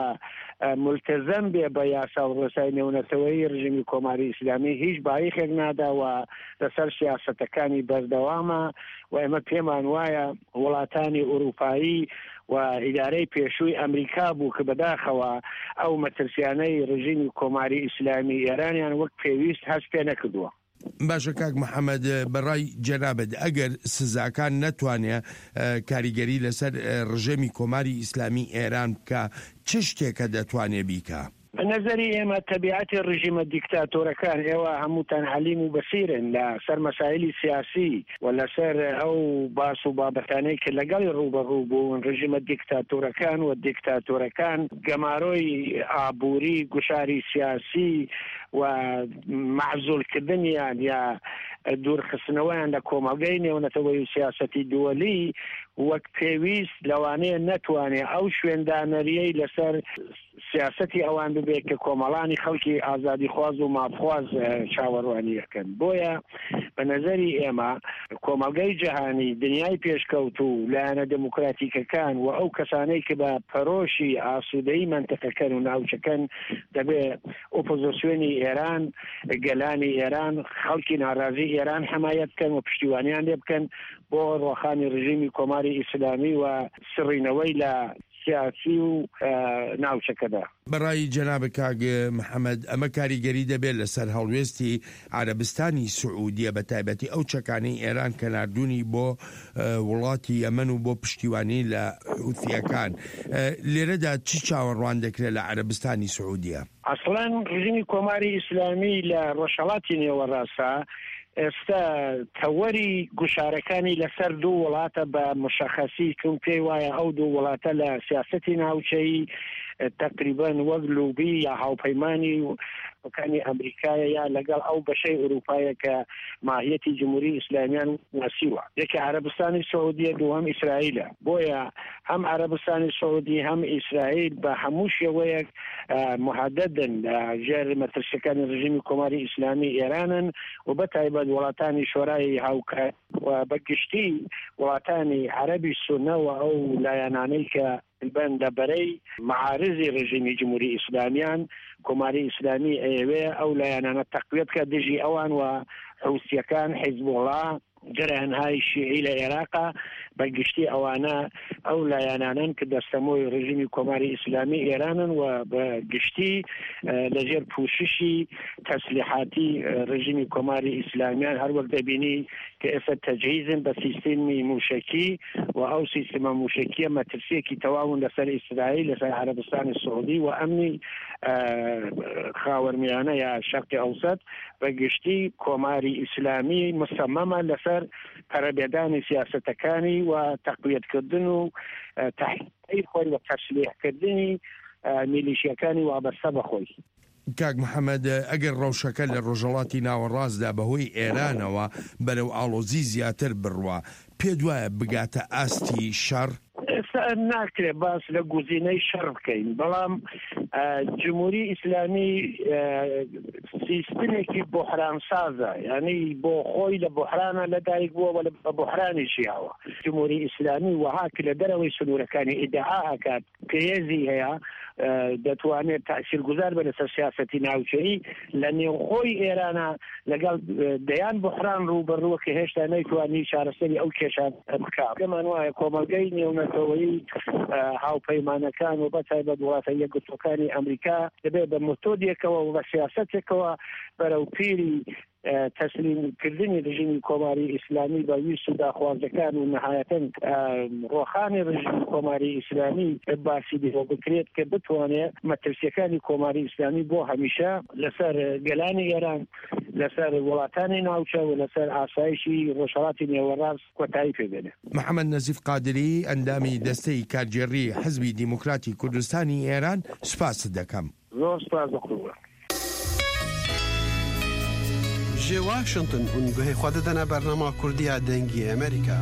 ملتزم بێ بە یاسا و ڕێسای نێونەتەوەیی ڕژیمی کۆماری ئیسلامی هیچ بایخێک ناداوە لەسەر سیاسەتەکانی بەردەوامە و ئێمە پێمان وایە وڵاتانی ئوروپایی و ئیدارەی پێشووی ئەمریکا بوو کە بەداخەوە ئەو مەترسیانەی ڕژیمی کۆماری ئیسلامی ئێرانیان وەک پێویست هەست پێ نەکردووە. باشە کاک محەممەد بەڕای جەنابەت ئەگەر سزاکان نەتوانێت کاریگەری لەسەر ڕژێمی کۆماری ئیسلامی ئێران بکە چ شتێکە دەتوانێت بیکە؟ نظری ئێمە تەبیعەتی ڕژیمە دیکتاتۆرەکان ئێوە هەمووتان عەلیم و بەسیرن لەسەر مەسائلی سیاسی و لەسەر ئەو باس و بابەتانەی کە لەگەڵی ڕوبەڕوو بوون ڕژیمە دیکتاتۆرەکان و دیکتاتۆرەکان گەمارۆی ئابووری گوشاری سیاسی و معزولکردنیان یا دوورخستنەوەیان لە کۆمەلگەی نێونەتەوەی و سیاسەتی دووەلی وەک پێویست لەوانەیە نەتوانێت ئەو شوێندانەریەی لەسەر سیاسەتی ئەوان ببێت کە کۆمەڵانی خەڵکی ئازادی خواز و مافخواز چاوەڕوانی دەکەن. بۆیە بە نەزەری ئێمە کۆمەلگەی جەهانی دنیای پێشکەوت و لایەنە دموکراتیکەکان و ئەو کەسانەی کە بە پەرۆشی ئاسوودەیی منتەقەکەن و ناوچەکەن دەبێت ئۆپۆزیسیۆنی ئێران گەلانی ئێران خەڵکی ناڕازی ئێران حمایەت بکەن و پشتیوانیان لێ بکەن بۆ ڕۆخانی ڕژیمی کۆماری ئیسلامی و سڕینەوەی لە سیاسی و ناوچەکەدا. بەڕای جەناب کاگ محەممەد ئەمە کاریگەری دەبێت لەسەر هەڵوێستی عەرەبستانی سعودیە بە تایبەتی ئەو چەکانەی ئێران کە نردوونی بۆ وڵاتی یەمەن و بۆ پشتیوانی لە حوثیەکان لێرەدا چی چاوەڕوان دەکرێت لە عەرەبستانی سعودیە؟ ئەسڵەن ڕژیمی کۆماری ئیسلامی لە ڕۆژهەڵاتی نێوەڕاستە ئێستا تەوەری گوشارەکانی لەسەر دوو وڵاتە بە مشەخەسی کەم پێی وایە ئەو دوو وڵاتە لە سیاسەتی ناوچەی تقریبان وەک لوبی یا هاوپەیمانی وەکانی ئەمریکایە یا لەگەڵ ئەو بەشەی ئوروپایە کە ماهیەتی جمهوری ئیسلامیان وەسیوە. یەکی عەرەبستانی سعودیە دووەم ئیسرائیلە. بۆیە هەم عەرەبستانی سعودی هەم ئیسرائیل بە هەموو شێوەیەک محەددن ژێر مەترسیەکانی ڕژیمی کۆماری ئیسلامی ئێرانن و بەتایبەت وڵاتانی شۆرای هاوکات و بەگشتی وڵاتانی عەرەبی سونەوە ئەو لایەنانەی کە بەندە بەرەی معارضی ڕژیمی جمهوری ئیسلامیان کۆماری ئیسلامی ئەوێ ئەو لایەنانە تەقویەت کە دژی ئەوان و حوسیەکان حیزبوڵڵا جەرەهەنهای شیعی لە عێراقا بەگشتی ئەوانە ئەو لایەنانن کە دەستەمۆی ڕژیمی کۆماری ئیسلامی ئێرانن و بەگشتی لەژێر پوششی تەسلیحاتی ڕژیمی کۆماری ئیسلامیان هەروەک دەبینی کە ئێستا تەجهیزن بە سیستمی موشکی و ئەو سیستمە موشکیە مەترسیەکی تەواون لەسەر ئیسرائیل لەسەر عەرەبستانی سعودی و ئەمنی خاوەرمیانە یا شەرقی ئەوسەد بەگشتی کۆماری ئیسلامی مصممە لەسەر پەرەبێدانی سیاسەتەکانی و تەقویەتکردن و تحقیقی خۆی و تەسلیحکردنی میلیشیەکانی وابەستە بەخۆی. کاک محەممەد ئەگەر ڕەوشەکە لە ڕۆژهەڵاتی ناوەڕاستدا بەهۆی ئێرانەوە بەرەو ئاڵۆزی زیاتر بڕوە پێ دوایە بگاتە ئاستی شەڕ؟ ناکرێت باس لە گوزینەی شەڕ بکەین، بەڵام جمهوری ئیسلامی سیستمێکی بۆحرانسازە، یعنی بۆ خۆی لە بۆحرانە لەدایک بووە بە بۆحرانی ژیاوە. جمهوری ئیسلامی وەها کە لە دەرەوەی سنوورەکانی ئیدعا ئەکات کە هێزی هەیە دەتوانێت تاثیرگوزار بێت لەسەر سیاسەتی ناوچەیی لە نێوخۆی ئێرانە لەگەڵ دەیان بۆحران ڕوبەڕووە کە هێشتا نەیتوانی چارەسەری ئەو کێشان بکات. پێمان وایە کۆمەلگەی نێونەتەوەیی هاوپەیمانەکان و بەتایبەت وڵاتە یەکگرتووەکانی ئەمریکا دەبێت بە مۆتۆدێکەوە و بە سیاسەتێکەوە بەرەو پیری تەسلیمکردنی ڕژیمی کۆماری ئیسلامی بە ویست و داخوازەکان و نەهایەتەن ڕۆخانی ڕژیمی کۆماری ئیسلامی باسی بۆ بکرێت کە بتوانێت مەترسیەکانی کۆماری ئیسلامی بۆ هەمیشە لەسەر گەلانی ئێران لەسەر وڵاتانی ناوچە و لەسەر ئاسایشی ڕۆژهەڵاتی نێوەڕاست کۆتایی پێبێنێت. محەممەد نەزیف قادری ئەندامی دەستەی کارگێڕی حزبی دیموکراتی کوردستانی ئێران سوپاس دەکەم. زۆر سوپاس بەخۆوە. جێ واشنگتن هون گوهی خوا دەدەنە بەرنامە کوردیا دەنگی ئەمریکا.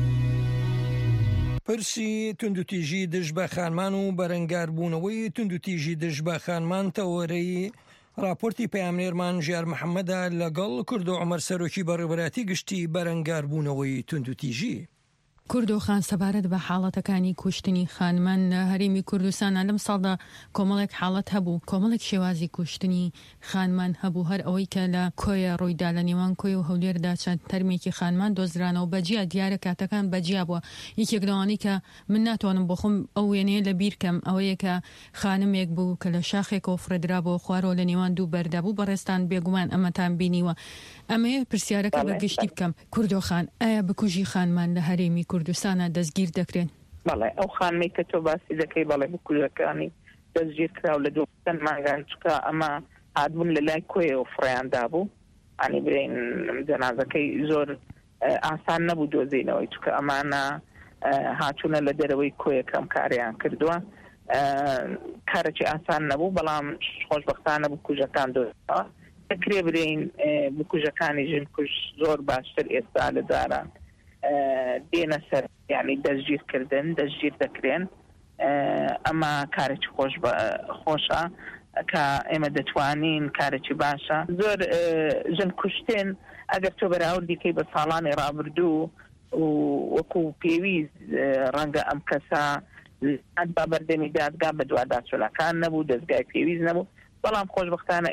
پرسی توندوتیژی دژ بە خانمان و بەرەنگاربوونەوەی توندوتیژی دژ بە خانمان تەوەرەی راپۆرتی پەیامنێرمان ژیار محەممەدا لەگەڵ کورد و عومەر سەرۆکی بەڕێوەبەراتی گشتی بەرەنگاربوونەوەی توندوتیژی. کوردۆخان سەبارەت بە حاڵەتەکانی کوشتنی خانمان لە هەرێمی کوردستانە لەم ساڵدا کۆمەڵێک حاڵەت هەبوو، کۆمەڵێک شێوازی کوشتنی خانمان هەبوو، هەر ئەوەی کە لە کۆیە ڕوویدا لە نێوان کۆی و هەولێردا چەند تەرمێکی خانمان دۆزرانەوە بەجیا دیارە کاتەکان بەجیا بووە. یەکێک لەوانەی کە من ناتوانم بۆ خۆم ئەو وێنەیە لە بیرکەم ئەوەیە کە خانمێک بوو کە لە شاخێکەوە فرەدرا بۆ خوارەوە لە نێوان دوو بەردا بوو. بەڕێستان بێگومان ئەمەتان بینیوە. ئەمەیە پرسیارەکە بەگشتی بکەم، کوردۆخان ئایا بکوژی خانمان لە هەرێمی کوردستانە دەستگیر دەکرێن؟ بەڵێ ئەو خانمەی کە تۆ باسی دەکەی بەڵێ بکوژەکانی دەستگیر کراو لە دووەن ماگان چکە ئەمە هاتبوون لە لای کۆیەوە فڕیاندا بوو، ئانی برین جەنازەکەی زۆر ئاسان نەبوو دۆزینەوەی چکە ئەمانە هاتوونە لە دەرەوەی کۆیەکەم کاریان کردووە، کارێکی ئاسان نەبوو، بەڵام خۆشبەختانە بکوژەکان دۆزەوە. دەکرێ برین بکوژەکانی ژنکوژ زۆر باشتر ئێستا لە داران دێنە سەر، یعنی دەستگیرکردن دەستگیر دەکرێن. ئەمە کارێکی خۆشە کە ئێمە دەتوانین، کارێکی باشە. زۆر ژن کوشتن ئەگەر تۆ بەراوردی کەی بە ساڵانی ڕابردوو و وەکو پێویست ڕەنگە ئەم کەسە با بەردەمی دادگا بە دوواداچۆلەکان نەبوو، دەستگای پێویست نەبوو، بەڵام خۆشبەختانە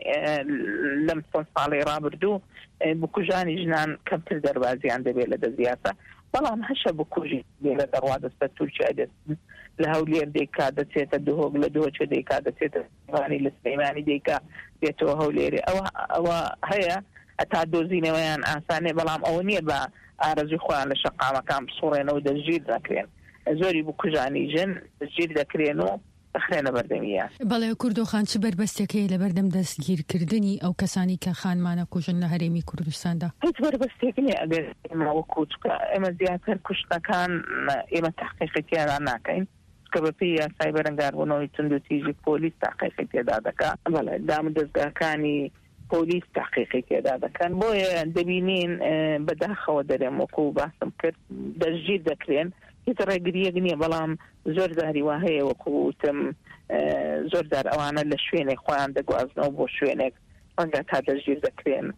لەم چەند ساڵی ڕابردوو بکوژانی ژنان کەمتر دەربازیان دەبێت لە دەستیاسە بەڵام هەشە بکوژی لێرە دەڕوا دەستە تورکیا دەست لە هەولێر دەیکا دەچێتە دهۆک لە دهۆچە دەیکا دەچێتە سلێمانی لە سلێمانی دەیکا دێتەوە هەولێرێ ئەوە هەیە ئەتا دۆزینەوەیان ئاسانێ بەڵام ئەوە نییە بە ئارەزوی خۆیان لە شەقامەکان بسوڕێنەوە دەستگیر دەکرێن زۆری بکوژانی ژن دەستگیر دەکرێن و دەخرێنە بەردەمیان. بەڵێ کوردۆخان چ بەربەستێکەیە لە بەردەم دەستگیرکردنی ئەو کەسانی کە خانمانە کوژن لە هەرێمی کوردستاندا؟ هیچ بەربەستێک نییە ئەگەر ئێمەوە کوچکە ئێمە زیاتر کوشتەکان ئێمە تحقیقیان ناکەین کە بەپێی یاسای بەرەنگاربوونەوەی تند و تیژی پۆلیس تحقیقی تێدا دەکات. بەڵێ دام دەستگاکانی پۆلیس تحقیقی تێدا دەکەن بۆیە دەبینین بەداخەوە دەرێم وەکو باسم کرد دەستگیر دەکرێن هیچ ڕێگریەک نییە بەڵام زۆر داری وا هەیە وەکوتم زۆر دار ئەوانە لە شوێنێک خۆیان دەگوازنەوە بۆ شوێنێک ڕەنگە تا دەستگیر دەکرێن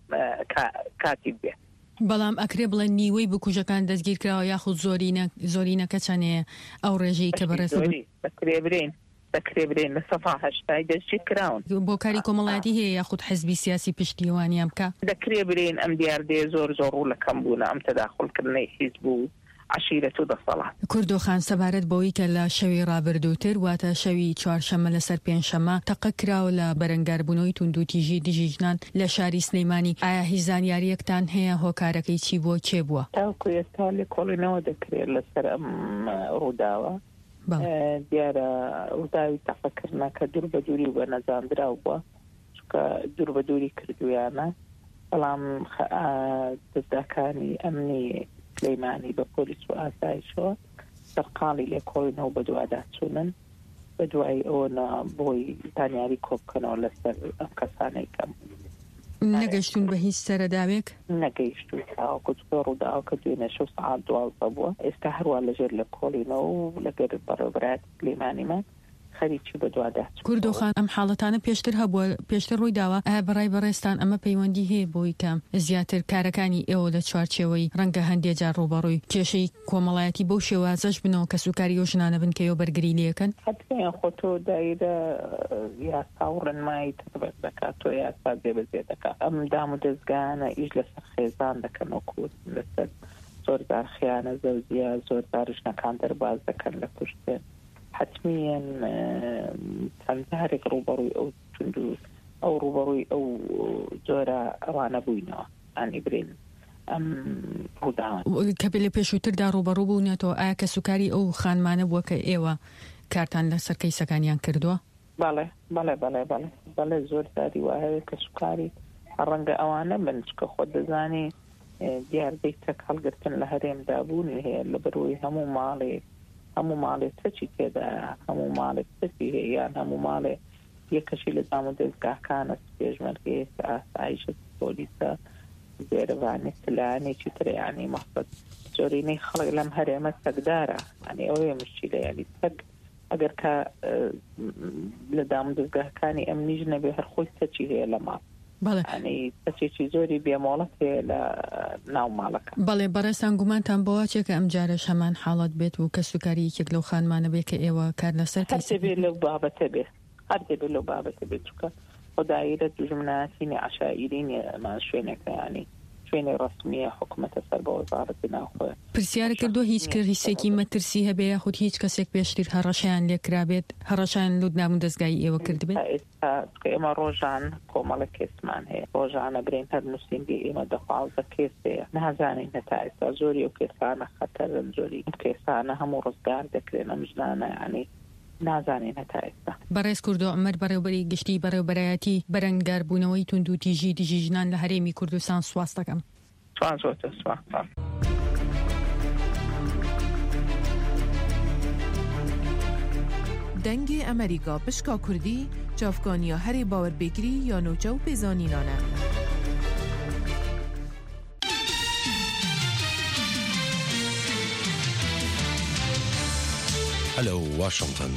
کاتی بێ. بەڵام ئەکرێ بڵێن نیوەی بکوژەکان دەستگیر کراوە یاخود زۆرینەکە چەنەیە ئەو ڕێژەی کە بەڕێز دەکرێ برێن لە سەفا هەشتای دەستگیر کراون بۆ کاری کۆمەڵایەتی هەیە یاخود حزبی سیاسی پشتیوانیان بکە دەکرێ برێن ئەم دیاردەیە زۆر ڕوو لە کەم بوون ئەم تەداخڵکردنەی حیزب و عشیرەت و دەسەڵات. کوردۆخان سەبارەت بەوەی کە لە شەوی ڕابردووتر واتە شەوی چوارشەممە لەسەر پێنجشەممە تەقە کراوە لە بەرەنگاربوونەوەی توندوتیژی دژی ژنان لە شاری سلەیمانی ئایا هیچ زانیاریەکتان هەیە هۆکارەکەی چی بۆ چێ بووە؟ تاوەکو ئێستا لێکۆڵینەوە دەکرێت لەسەر ئەم ڕووداوە دیارە ڕووداوی تەقەکردنەکە دوور بە دووری بە نەزاندراو بووە چکە دوور بە دووری کردویانە بەڵام دەستگاکانی ئەمنی سلەیمانی بە پۆلیس و ئاسایشەوە سەرقاڵی لێکۆڵینەوە بە دوواداچوونن بە دوای ئەوە بۆی زانیاری کۆبکەنەوە لەسەر ئەم کەسانەی کەم نەگەشتون بە هیچ سەرەداوێک نەگەیشتون تاوەکو ڕووداوە کە دوێنە 6 ساعات 12 بووە ئێستا هەروە لەژێر لە کۆڵینەوە و لەگەر بەڕێوەبەرات سلەیمانیمان خەریکی بە دوواداچ. کوردۆخان ئەم حاڵەتانە پێشتر هەبووە پێشتر ڕووی داوە ئایا بەڕای بەڕێستان ئەمە پەیوەندی هەیە بۆی کەم زیاتر کارەکانی ئێوە لە چوارچێوەی ڕەنگە هەندێک جار ڕوبەڕووی کێشەی کۆمەڵایەتی بەو شێوازەش بنەوە کە سوکاری ئەو ژنانە بن کە ئێوە بەرگری لێەکەن حتمیان خۆتۆ دایرە یاسا و ڕێنمایی تەبەت دەکات تۆ یاسا دێبەزێ دەکات ئەم دام و دەستگانە ئیش لەسەر خێزان دەکەنەوە کوت لەسەر زۆردار خیانە زەوجیە زۆردار ژنەکان دەرباز دەکەن لە کوشتێن حتميا تنتهرك روبروي أو تندو أو روبروي أو جورا أوانا بوينا عن إبرين کەبێ لە پێشووتردا ڕوبەڕوو بوونێتەوە ئایا کە سوکاری ئەو خانمانە بووە کە ئێوە کارتان لەسەر کەیسەکانیان کردووە؟ بەڵێ زۆر داری وایە کە سوکاری ڕەنگە ئەوانە من چکە خۆ دەزانی دیاردەی تەک هەڵگرتن لە هەرێمدا بوون هەیە لە بەروی هەموو ماڵێ چەچی تێدا هەموو ماڵێک چەچی هەیەیان هەموو ماڵێ یەکەشی لە دام و دەستگاکانە پێشمەرگەیە ئاسایشە پۆلیسە زێرەوانی سلانێکی تریانی مەقصد زۆرینەی خەڵک لەم هەرێمە سەگدارە ئەنی ئەوەیە مشکلە یعنی سەگ ئەگەر کە لە دام و دەستگاکانی ئەمنیش نەبێ هەر خۆی سەچی هەیە لە ماڵ ئەنی سەچێکی زۆری بێمۆڵەت هەیە لە ناو ماڵەکە. بەڵێ بەڕێستان گومانتان بەوە چێکە ئەم جارەش هەمان حاڵەت بێت و کە سوکاری یەکێک لەو خانمانە بێت کە ئێوە کار لەسەر هەردەبێت لەو بابەتە بێت هەردەبێت لەو بابەتە بێت چکە خۆدایرە دوژمناسینی عشائیرینی ئەمان شوێنەکە ینی شوێنی ڕسمیە حکوومەتە سەر بە وەزارەتی ناوخۆیە پرسیارە کردو هیچ کردیسێکی مەترسی هەبێ یاخود هیچ کەسێک پێشتر هەڕەشیان لێکرابێت هەڕەشیان لود نام و دەستگای ئێوە کردبێت ئێمە ڕۆژان کۆمەڵە کێسمان هەیە ڕۆژانە برین هەر نووسینگی ئێمە دەخوازە کێسەیە نازانین هەتا ئێستا زۆری ئەو کێسانە خەتەرن زۆری کێسانە هەموو ڕزگار دەکرێن ئەم ژنانە ینی نازانین هەتا ئێستا. بەڕێز کوردۆ عومەر بەڕێوەبەری گشتی بەڕێوەبەرایەتی بەرەنگاربوونەوەی توندوتیژی دژی ژنان لە هەرێمی کوردستان سواس دەکەم. دەنگی ئەمریکا پشکا کوردی چافکانیا هەرێ باوەربێگری یا نوچە و پێزانینانە. هەلو واشنگتن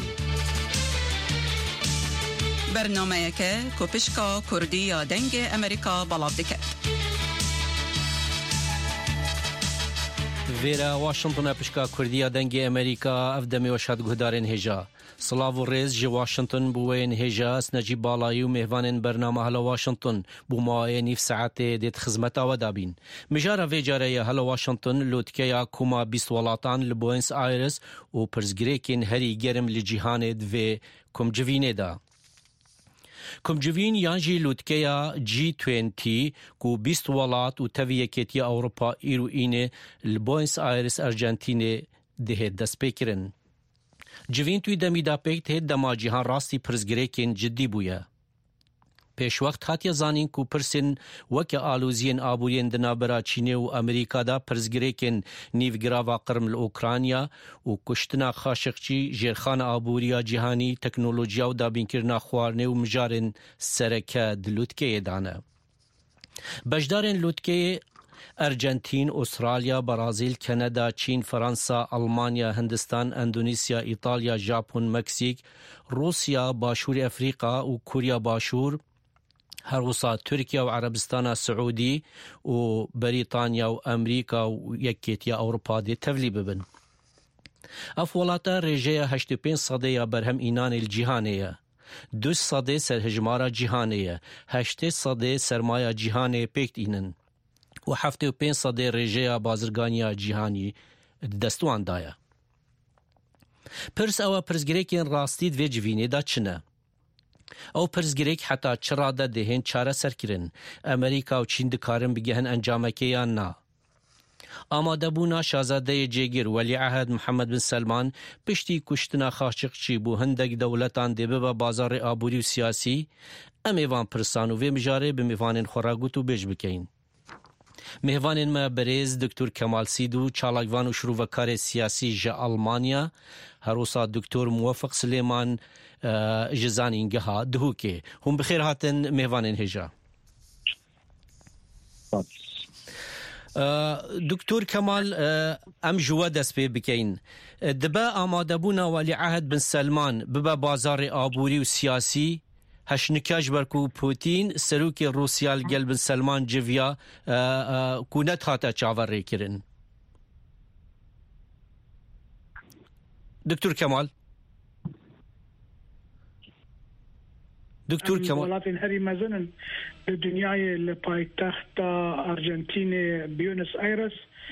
بەرنامەیەکە کۆپشکا کوردی یا دەنگی ئەمریکا بەڵاو دەکات. فيرا واشنطن بشكا كردية دنجي أمريكا أفدمي وشهد قهدارين هجا سلاف الرئيس جي واشنطن بوين هجا سنجيب بالاي ومهوان برنامه هلا واشنطن بومايني في ساعات ديت خزمتا ودابين مجارة في جارية هلا واشنطن لوتكيا كوما بيست ولاتان لبوينس آيرس وبرزجريكين هري جرم لجيهاند في كم جفيني دا كم جوین یانجی لوتکیا G20 کو 20 ولات و تویکیتی اوروپا ایرو اینه لبوینس آیرس ارجنتینه ده دست پیکرن. جوین توی دمی دا پیکت هد دما جهان راستی پرزگریکین جدی بویا. پیش وقت هاتیا زانین کو پرسن وکا آلوزین آبورین دنابرا چینه و امریکا دا پرزگریکین نیوگراوا قرم لأوکرانیا و کشتنا خاشقچی جیرخان آبوریا جهانی تکنولوژیا و دابین کرنا خوارنه و مجارن سرکه دلوتکه دانه. بجدارن لوتکه ارجنتین، استرالیا، برازیل، کانادا، چین، فرانسا، آلمانیا، هندستان، اندونیسیا، ایتالیا، ژاپن، مکزیک، روسیا، باشور افریقا و کوریا باشور هروسا تركيا وعربستان السعودي وبريطانيا وأمريكا ويكيتيا أوروبا دي تفلي ببن أفولاتا رجية 85 صدية برهم إينان الجيهانية 2 صدي سرهجمارة جيهانية 8 صدي سرماية جيهانية بيكت إينن و75 صدي رجية بازرگانية جيهاني دستوان دايا پرس او پرزگریکین راستید و جوینی دا چنه او پرزگریک حتی چرا دا دهین چاره سرکرن امریکا و چین دکارن بگهن انجامکی یا نا آماده بونا شازاده جیگیر ولی عهد محمد بن سلمان پشتی کشتنا خاشقچی بو هندک دولتان دیبه با بازار آبوری و سیاسی امیوان پرسانو و مجاره بمیوانین خوراگوتو بیج بکین مهوانین ما برز دکتر کمال سیدو چالاگوان و شروعکار سیاسی جا آلمانیا هروسا دکتر موفق سلیمان جزانین گها دهوکه هم بخیر هاتن مهوانین هجا دکتر کمال ام جوا دست پی بکین دبا آماده بونا ولی عهد بن سلمان ببا بازار آبوری و سیاسی هشنکاش برکو پوتین سروک روسیال گل بن سلمان جویا کونت هاتا چاور ریکرن دکتر کمال دكتور كمال ولات هذه مازن الدنيا البايتخت أرجنتين بيونس آيرس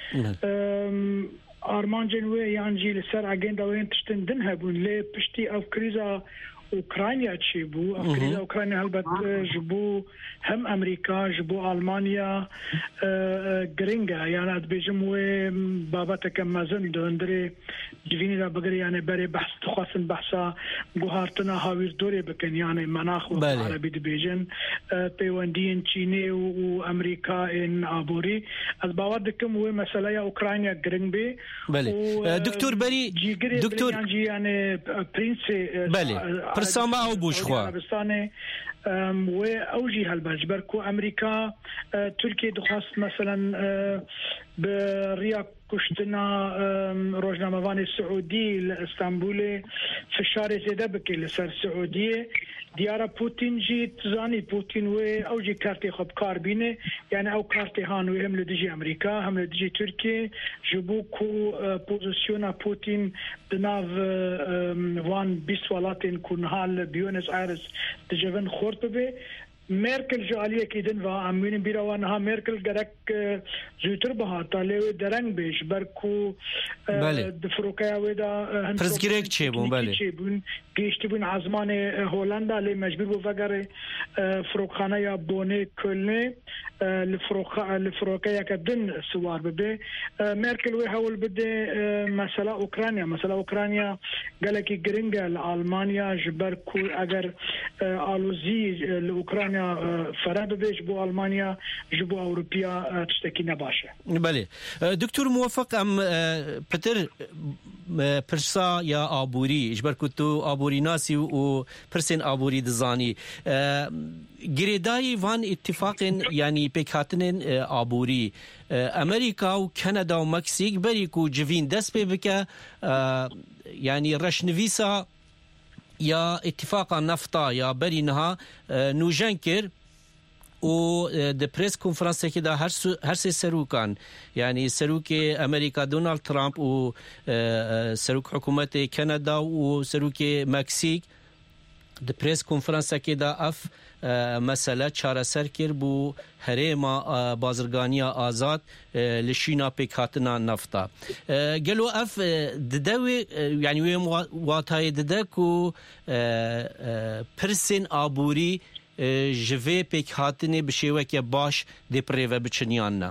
أرمان جنوي يانجي لسر أجندا وين تشتندنها بون لي بشتي أو كريزا أوكرانيا تشيبو أفريقيا أوكرانيا هلبت جبو هم أمريكا جبو ألمانيا جرينجا يعني أتبجموا بابتا كمازن دوندري جفيني لا بقري يعني بري بحث تخاصن بحثا جوهارتنا هاوير دوري بكن يعني مناخ وعربي دبيجن بيواندين تشيني وأمريكا إن أبوري البوادكم ومسألة أوكرانيا جرينبي دكتور بري دكتور يعني برنسي بله برسامة أو بوشخوا وأوجي هالبرج بركو أمريكا تركيا دخاست مثلا برياض كشتنا روجنامة السعودي لإسطنبول في الشهر زيادة بكي لسر السعودية ديارة بوتين جي تزاني بوتين وأوجي كارتي خب كاربينة يعني أو كارتي هانوي هم لديجي أمريكا هم لديجي تركيا جبوكو بوزيسيونا بوتين دناف وان بيسوالاتين كونهال بيونس آيرس دجفن خورتبه ميركل جاليه كيدن وامين بيروانها ميركل غرك زوتر بهاتا له درنگ بيش بركو دفروكيا ودا برزگريك چيبون بله چيبون گيشتبون عزمان هولندا له مجبور بو وگره فروخانه يا بونه كلنه الفروكيا كدن سوار بده ميركل ويحاول بده مساله اوكرانيا قالكي جرينجا لالمانيا جبركو اگر الوزي لاوكرانيا فراد بيش بو ألمانيا جبو أوروبيا تشتكي نباشة. بله دكتور موفق أم بتر برسا يا أبوري إجبر كتو أبوري ناسي و برسين أبوري دزاني جريداي فان اتفاق يعني بكاتنين أبوري أمريكا وكندا ومكسيك بريكو جفين دس بك يعني رشنفيسا يا اتفاق النفط يا برينها نوجنكر و د پریس کنفرانس کې دا هر څه سروکان یعنی سروک امریکا دونالد ترامپ او سروک حکومت کانادا او سروک مکزیک د پریس کنفرانس کې دا اف مسئله چارەسەر کرد بو هەرێما بازرگانیە ئازاد لە شینا پێکهاتنە نەفتا گەلو ئەف ددەوێ یعنی وێ واتایە ددەک و پرسên ئابووری ji vê pêkhatinê bi şêwekê baş dê pirêve biçiniyan ne.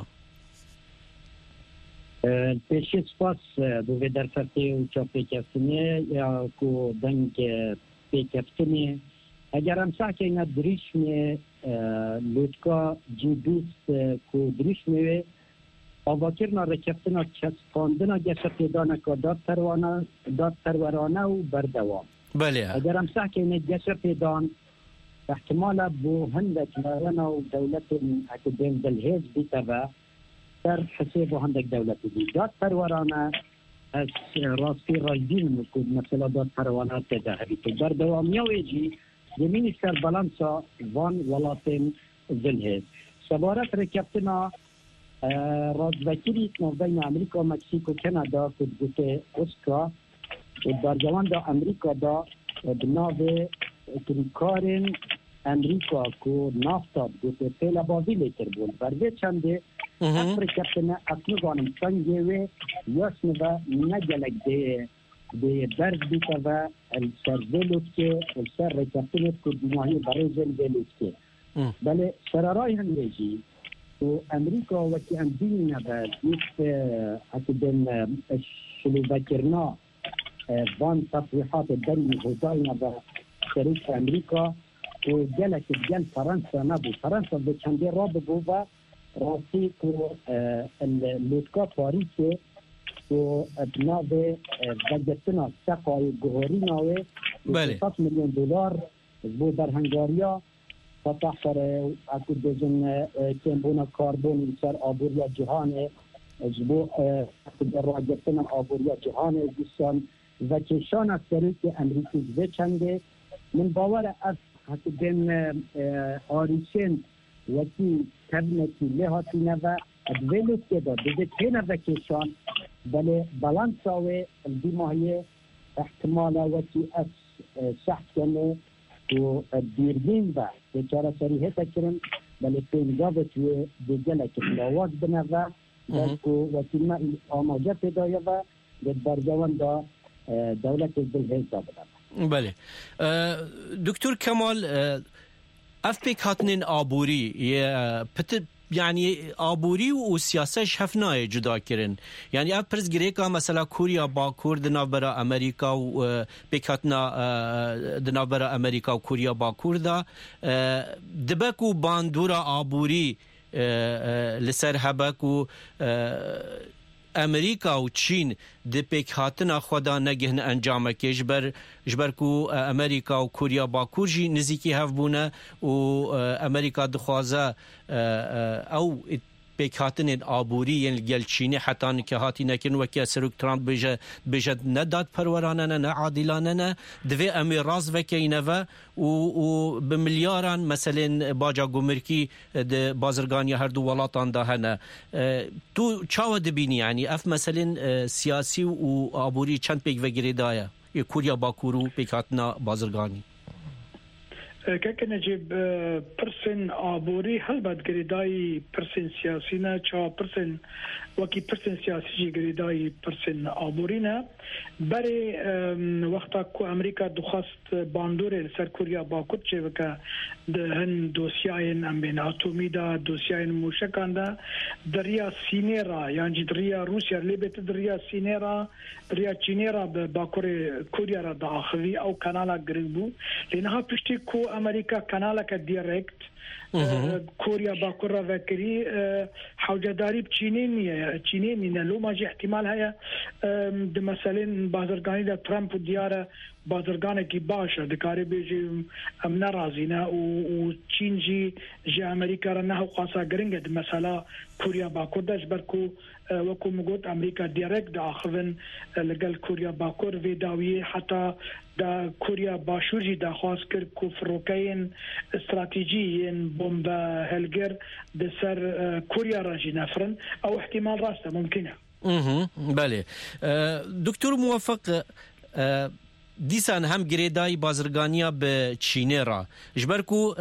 Pêşî spas bu vê derfetê û çapêkeftinê ya ku deng pêkeftinê eger em sakêne dirîşmê lûtka cîbîst ku dirîşmê wê avakirina rekeftina keskandina geşa pêdaneka dat perwerane û berdewam. Eger em sakêne geşa pêdan احتمالا بو هندك لارنا ودولة اكاديم بالهيز بيتبا سر حسيب هندك دولة دي دات پرورانا راسي راجدين مكود مثلا دات پرورانا تدهري تدار دوام يويجي يميني سر بالانسا وان ولاتين بالهيز سبارت ركبتنا رازوكيري بين امريكا ومكسيكو وكندا كود بوتي اوسكا ودارجوان دا امريكا دا بناوه تریکارن امریکا کو نافتا گوته پیلا بازی لیتر بول برده چنده افریکتنه اکنگانم سنگیوه یاسنه و نگلک ده برد بیتا و السر ویلوت که السر رکتنه که دماهی برای زن ویلوت که بله سرارای هم لیجی و امریکا وکی هم دینه و دیست اکدن شلو بکرنا وان تصویحات دنی هداینا و شريك امريكا وجلت الجل فرنسا نبو فرنسا بچنده راب بو و راسي كو اللوتكا باريسي و ابناوه بجتنا سقاي جهورينا و 7 مليون دولار بو در هنگاريا فتح سر اكو دزن كمبونا كاربون سر آبوريا جهانه جبو اكو در راجتنا آبوريا جهانه جسان و کشان از سریک امریکی بچنده من باور از حتی بین آریشن وکی تبنکی لحاتی نوه ادویلوس که دا دیگه که نوه کشان بله بلانساوه دیماهی احتمالا وکی از شخص کنه و دیرگین و بچاره سریحه تکرن بله پینگاوه توی دیگه لکه لاواز بنوه بلکه وکی ما آماجه پیدایه و برجوان دا دولت بالهيز دابنا. بله دكتور كمال افبيك هاتنين آبوري يعني آبوری و سیاست شفنای جدا کردن یعنی اف پرز گریکا مثلا کوریا باکور دناو برا امریکا و بکاتنا دناو برا امریکا و کوریا باکور دا دبکو باندورا آبوری لسر هبکو امریکا و چین د پکهاتنا خدا نگهن انجام کې جبر کو امریکا و کوریا باکور جی نزدیکی هفبونه و امریکا دخوازه او پکهاتن آبوری یعنی گل چینی حتی که هاتی نکن وکی سروک ترامپ بجد نداد پرورانه نه عادلانه نه دوی امی راز وکی نوه و بملیاران مثلا باجا گمرکی د بازرگانی هر دو ولاتان ده هنه تو چاو دبینی یعنی اف مثلا سیاسی و آبوری چند پیک وگیری دایه کوریا باکورو پکهاتنا بازرگانی که نجیب پرسن آبوری هل بد گریدای پرسن سیاسی نه چا پرسن وکی پرسن سیاسی گریدای پرسن آبوری نه برای وقتا کو امریکا دخواست باندور سر کوریا باکور چه وکا دهن دوسیاین امبین اتمی دا دوسیاین موشکان دا دریا سینیرا یعنی دریا روسیا لیبت دریا سینیرا دریا چینیرا باکور کوریا را داخلی او کانالا گرنبو لینها پشتی کو امریکا کانالا کا دایرکت کوریا باکور را وکری حوجداری چینی نه لو ما جه احتمال هيا د مثلا بازرگانی دا ترامپ دیاره بازرگانه کی باشه د کاری بیجی ام ناراضینا و چین جی امریکا را نه قاسا گرنګ د مثلا کوریا باکور داش برکو وکو مگوت امریکا دایرکت داخلن لګل کوریا باکور وی داوی حتی دا کوریا باشور جی دا خاص کر کو فروکین استراتیجی يان بومبا هلجر دسر كوريا راجي نفرن او احتمال راسته ممكنه. بله دکتر موفق دیسان هم گریدای بازرگانیا به چینه را جبرکو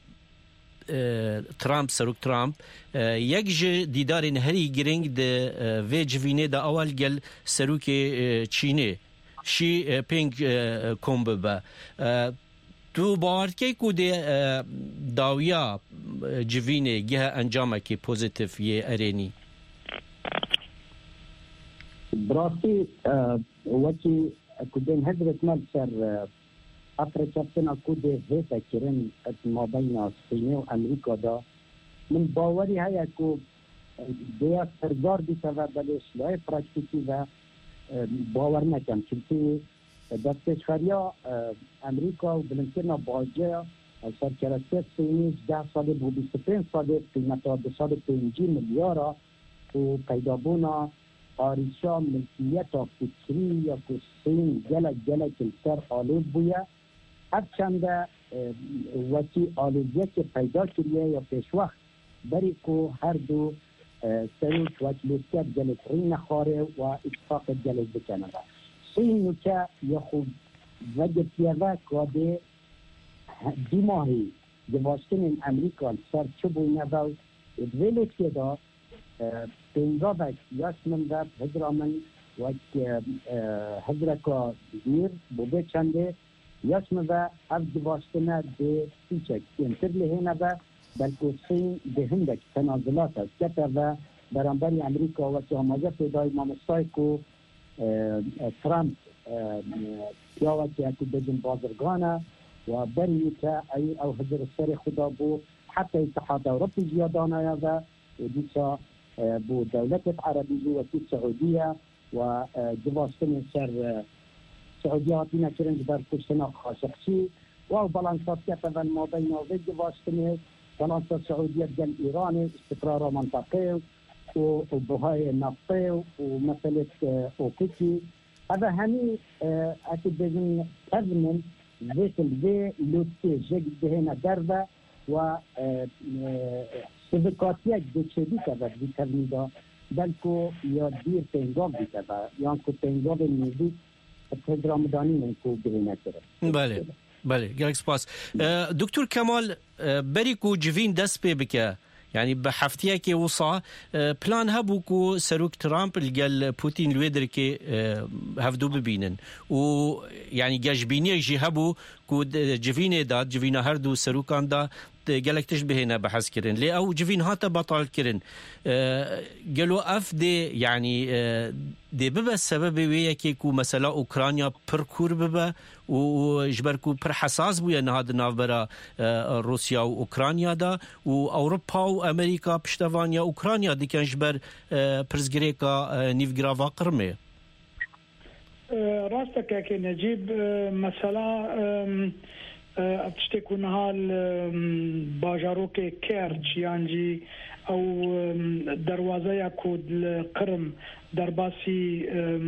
ترامپ سروک ترامپ یک ج دیدار هری گرینگ ده و جوینه ده اول گل سروک چینه شی پینگ کومبه با تو باورکی کو ده داویا جوینه گه انجامه که پوزیتیف یه ارینی براسي وكي كودين هدرت مالسر أفريقيا بتنا كودي هيتا كيرن ما بين الصين وأمريكا دا من باوري هيا كو ديا سرگار دي سوا بلش لاي براكتيكي و باور نكم چونكي دستش خريا أمريكا وبلنكنا باجيا سركرسي الصيني 10 سال بو 25 سال قيمتها 250 مليار و پیدابونا آریشا ملکیت فکری یا کسین جلک السر آلود بویا هرچند وکی آلودیه که پیدا کریه یا پیش وقت بری که هر دو سروک وکلیتیت جلک رین خاره و اتفاق جلک بکنه سین که یا خوب وجه و کاده دی ماهی جواشتن امریکا سر چه بوینه و ادویلی که دا بنجابك ياسمن ذات هجرة من وك هجرة كبير بوبي شنده ياسمن ذا أبدي باشتنا بسيشك ينتر لهنا ذا بالكوسين بهندك تنازلات كتر ذا برانبري أمريكا وكهمجة في داي مامستايكو ترامب كياوكي أكو بجن بازرگانا وبريكا أي أو هجر السري خدا بو حتى اتحاد أوروبي زيادانا يذا وديسا بو دولة عربية وفي السعودية وجباشتن سر سعودية هاتينا كرن جبار كشتنا خاشقشي وبالانسات كتبا ما بين جباشتن بالانسات سعودية جل إيراني استقرار منطقي وبهاي النفطي ومثلة أوكيكي هذا هني أكيد بجن تضمن ذات البي لوتي جيد بهنا دربة و سبکاتیک دوچه‌بی کرد بی‌ترمیدا بلکه یا دیر پنجاب بی‌کرد یا که پنجاب نیزی پدرامدانی من کو بینه کرد. بله گرگ سپاس دکتر کمال بری کو جوین دست پی بکه يعني بحفتيا كي وصا بلان هبو كو سروك ترامب الجال بوتين الويدر كي هفدو ببينن و يعني جاجبيني جي هبو كو جفيني داد جفينا هردو سروكان دا قالك تشبهنا بحث كرن لي او جفين هاتا بطال كرن قالوا اف دي يعني دي ببا السبب ويا كيكو مثلا اوكرانيا بركور ببا وجبركو بر حساس بو ان هذا نافبرا روسيا واوكرانيا دا واوروبا وامريكا بشتوانيا اوكرانيا دي كان جبر برزغريكا نيفغرافا قرمي راستك كي نجيب مثلا ابتشتكون هال باجاروك كيرتش يعني او دروازه كود القرم درباسي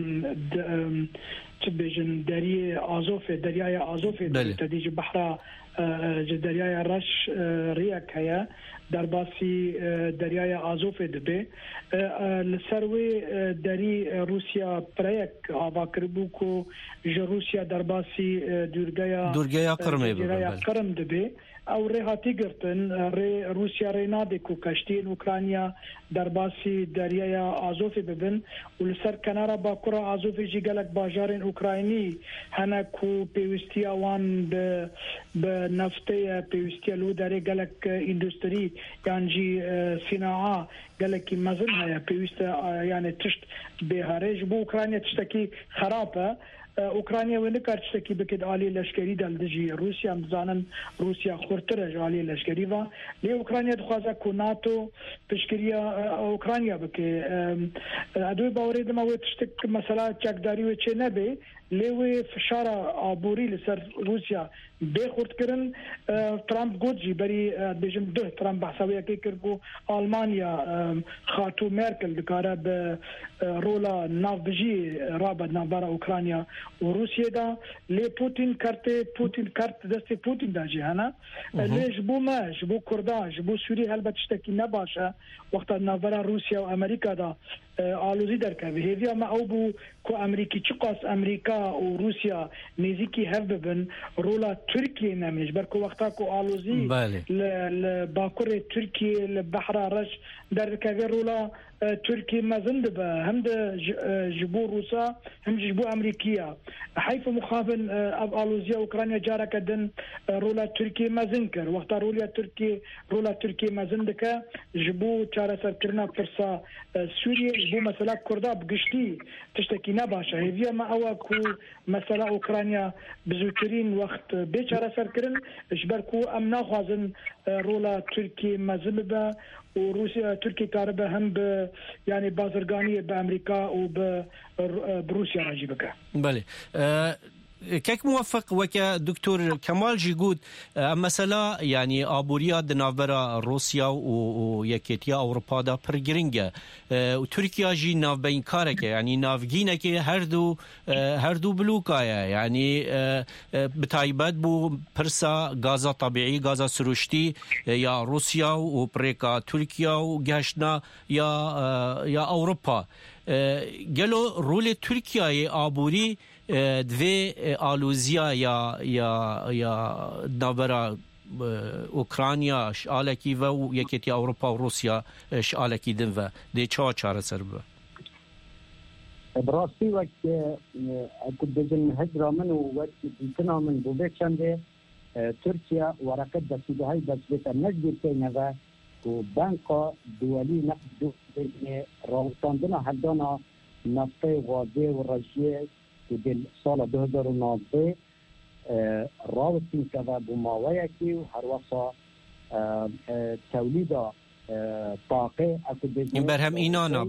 تبجن دريا ازوف تديج بحر دریای رش ریاک هیا درباسی دریای آزوف دبی لسروی دری روسیا پریک آوا کربو کو روسیا درباسی دورگیا قرم دبی او ریهاتی گرتن روسیا ریناده کو کشتین اوکرانیا درباسی دریای آزوف ببن ولسر کنارا باکورا آزوف جی گلک باجارین اوکراینی هنا کو پیوستی اوان به نفتی پیوستی لو داره گلک اندستری یعنی جی صناعه گلکی مزن هیا پیوست یعنی تشت بهارج بو اوکراینیا تشتکی خرابه اوکراینیا و نکارتشتکی بکد عالی لشکری دلدجی روسیا مزانن روسیا خورتره عالی لشکری و لی اوکراینیا دخوازه که ناتو پشکریا اوکراینیا بکه ادوی باوری دما و تشتک مثلا چکداری و چه نبه لیوی فشار عبوری لسر روسیا بخورد کرن ترامپ گوت جی بری بجم ده ترامپ بحثاویه که کرگو آلمانیا خاتو ميركل دكاره ب رولا نافجي رابط نافبارا اوكرانيا وروسيا دا لي بوتين كارت دستي بوتين دا جهانا ليش بو ما جبو كردان جبو سوري هلبة تشتكي نباشا وقت نافبارا روسيا وامريكا دا آلوزی درکه هیویا ما او بو کو امریکی چقاس امریکا و روسیا نزیکی هف ببن رولا ترکیه نمیش برکو وقتا کو آلوزی لباکور ترکیه لبحر رش درکه رولا تركي ما زند به هم جبو روسا هم جبو امريكيه حيث مخافن الوزيا اوكرانيا جارك دن رولا تركي ما زنكر وقت رولا تركي ما زندك جبو چاره سر کرنا فرصه سوريا جبو مساله كردا بقشتي تشتكي نباشه هي ما اوكو مساله اوكرانيا بزوترين وقت بيچاره سر کرن جبركو ام ناخذن رولا تركي ما زنبه وروسيا تركيا كاربه هم يعني بازرگانيه بامريكا وبروسيا راجي بك. بله كيك موفق وكا دكتور كمال جيجود مثلا يعني آبوريا دنافبرا روسيا ويكيتيا أوروبا دا برگرنگه وتركيا جي ناف بين كارك يعني نافجينه كي هردو بلوكايا يعني بتايبات بو برسا غازا طبيعي غازا سروشتي يا روسيا وبريكا تركيا وجاشنا يا أوروبا قالوا رول تركيا آبوري دوی آلوزیا یا نابرا اوکرانیا شالکی و یکیتی اروپا و روسیا شالکی دن و دی چاره سر به براستی وقت اکو بجن هجرا من و وقت بیتنا من بوبه چنده ترکیا ورقت دستیده های دستیده نجدی کنه و بانکا دولی نقد دو راوستاندنا حدانا نفته غازه و رجیه دل سال 2019 راوتين كذا بماويكي وهروسا توليد طاقه اكو برهم اينانا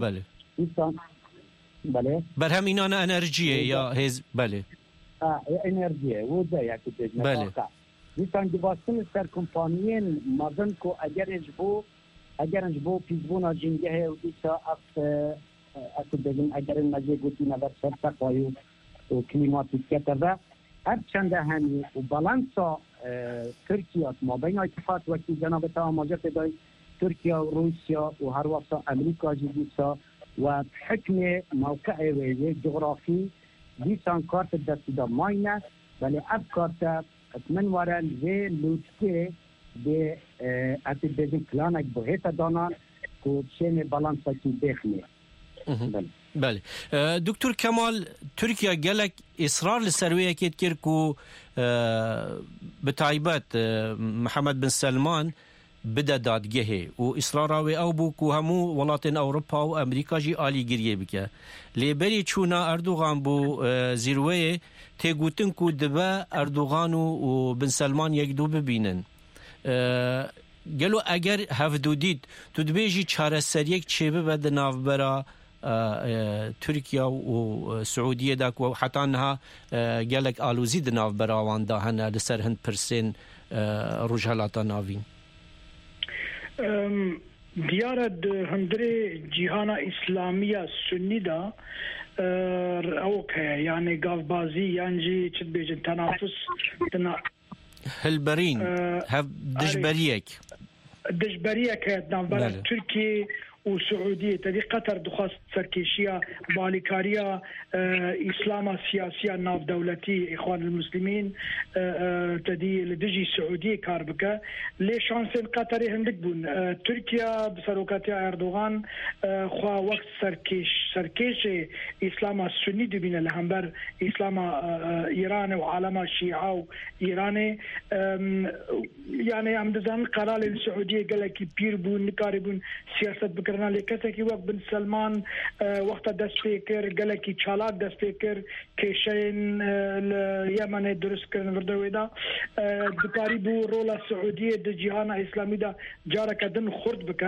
بله برهم اينانا انرجيه يا هز بله انرجيه وده اكو بله مثلا دباستن سر كومبانيين مازن كو اگر جبو بيزبونا جنگه وديسا اكو بجن اگر نجي قلتي نظر سر تقويو وكليماتيك كذا هرچند همی و بالانسا ترکیه ما بین اتفاق وقتی جناب تماجر پیدای ترکیه و روسیا و هر وقت امریکا جدیسا و حکم موقع و جغرافی دیسان کارت دستی دا ماینه ولی اب کارت اتمن وارن و لوتکه به اتی بیزن کلانک بهیت دانان که چین بالانسا کی بخنه بله دكتور كمال تركيا قالك إصرار للسروية كيت كيركو بتايبات محمد بن سلمان بدا دادگه وإصراره أو بوكو همو ولاتن أوروبا وأمريكا جي آلي گريه بك لبري چونا أردوغان بو زيروه تيگوتن كو دبا أردوغان وبن سلمان يكدو ببينن قالوا أجر هفدو ديد تدبيجي چاره سريك چيبه بد نافبرا تركيا وسعودية داك وحتى أنها قالك آلوزي دناف براوان داهنا لسر هند برسين رجالات نافين ديارة هندري جهانا إسلامية سني دا أوكي يعني قاف بازي يعني چد بيجن تنافس هلبرين هف دجبريك نافبرا تركي وسعودية تدي قطر دخواست سركيشية باليكاريا إسلاما سياسية ناف دولتي إخوان المسلمين تدي لدجي سعودية كاربكة لشانسين قطري هندك بون تركيا بسروكاتيا أردوغان خوا وقت سركيش إسلاما السني دبين الهمبر إسلاما إيران وعالم الشيعة وإيراني يعني عمدزان قرار السعودية قال لك بير بون نكاري بون سياسة بكر لكسكي وقت بن سلمان وقت دست فكر قالكي چالاك دست فكر كيشين اليمن درس كرن وردويدا دكاري بو رولا السعودية د جهان اسلامي دا جارك دن خرد بك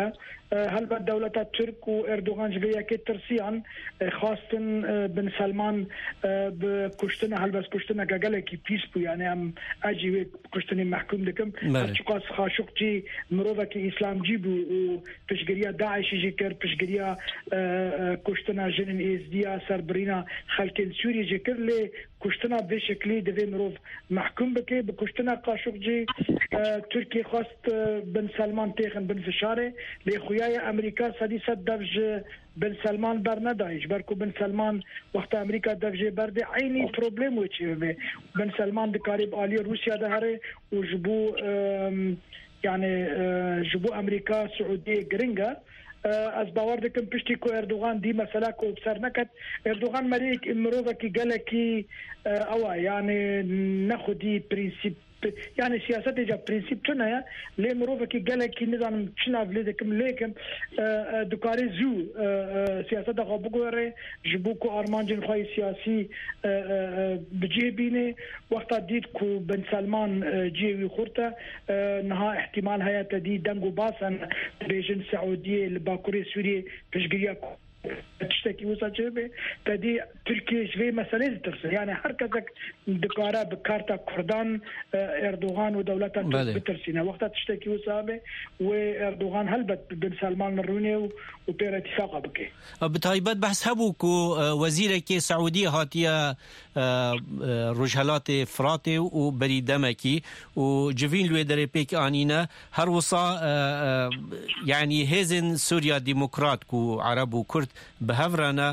هەلبەت دەوڵەتە تورک و ئێردۆغان ژبەیەکێ ترسیان خواستن بن سەلمان بکوشتنە هەلبەس کوشتنەکە گەلێکی پیس بوو یانێ ئەم ئەجی وێ کوشتنی محکوم دەکەم هەرچقاس خاشقجی مرۆڤێکی ئیسلامجی بوو و پشتگیریە داعشیژی کرد پشتگیریە کوشتنە ژنن ئێزدیە سەربڕینە خەلکێن سووریێژی کرد لێ کوشتنە بێ شکلی دەبێ مرۆڤ محکوم بکێ بە کوشتنە قاشقجی تورکی خواست بن سەلمان تێخن بن فشارێ لێ خویایە ئەمریکا سەدی سەد دەڤژ بن سەلمان بەرنەدایش بەرکو بن سەلمان وەختە ئەمریکا دەڤژێ بەردێ عینی پرۆبلێم وێکی بێ بن سەلمان دکاری بەعالی رووسیا دەهەرێ و ji bo yani ji bo ئەمریکا سعودی گرنگە ez bawer dikim piştî ku Erdogan dî mesela ku ser neket Erdogan merêk mirovekî gelekî ewa yani nexwedî prensîp yani siyasetê ca prensîp tune ye lê mirovekî gelekî nizanim çi nav lê dikim lêkim dikarê zû siyaseta xwe bigore ji bo ku armancên xwe siyasî bicêbîne wexta dît ku bin Selman ciyê wî xurte niha ihtimal heye te dî deng û basen dibêjin Seûdiyê li Bakurê Sûriyê piştgiriya tiştekî wisa çêbe te dî Tirkiye ji vê meselê ditirsin yani her kesek dikare bi karta Kurdan Erdogan û dewleta Tirk bitirsîne wexta tiştekî wisa be wê Erdogan helbet bin Selman rûnê û pêr itîfaqa bike. Bi taybet behs hebû ku wezîrekê Seûdiyê hatiye Rojhilatê Firatê û berî demekî û civîn li wê derê pêk anîne her wisa yani hêzên Sûriya Demokrat ku Arab û Kurd bi hev re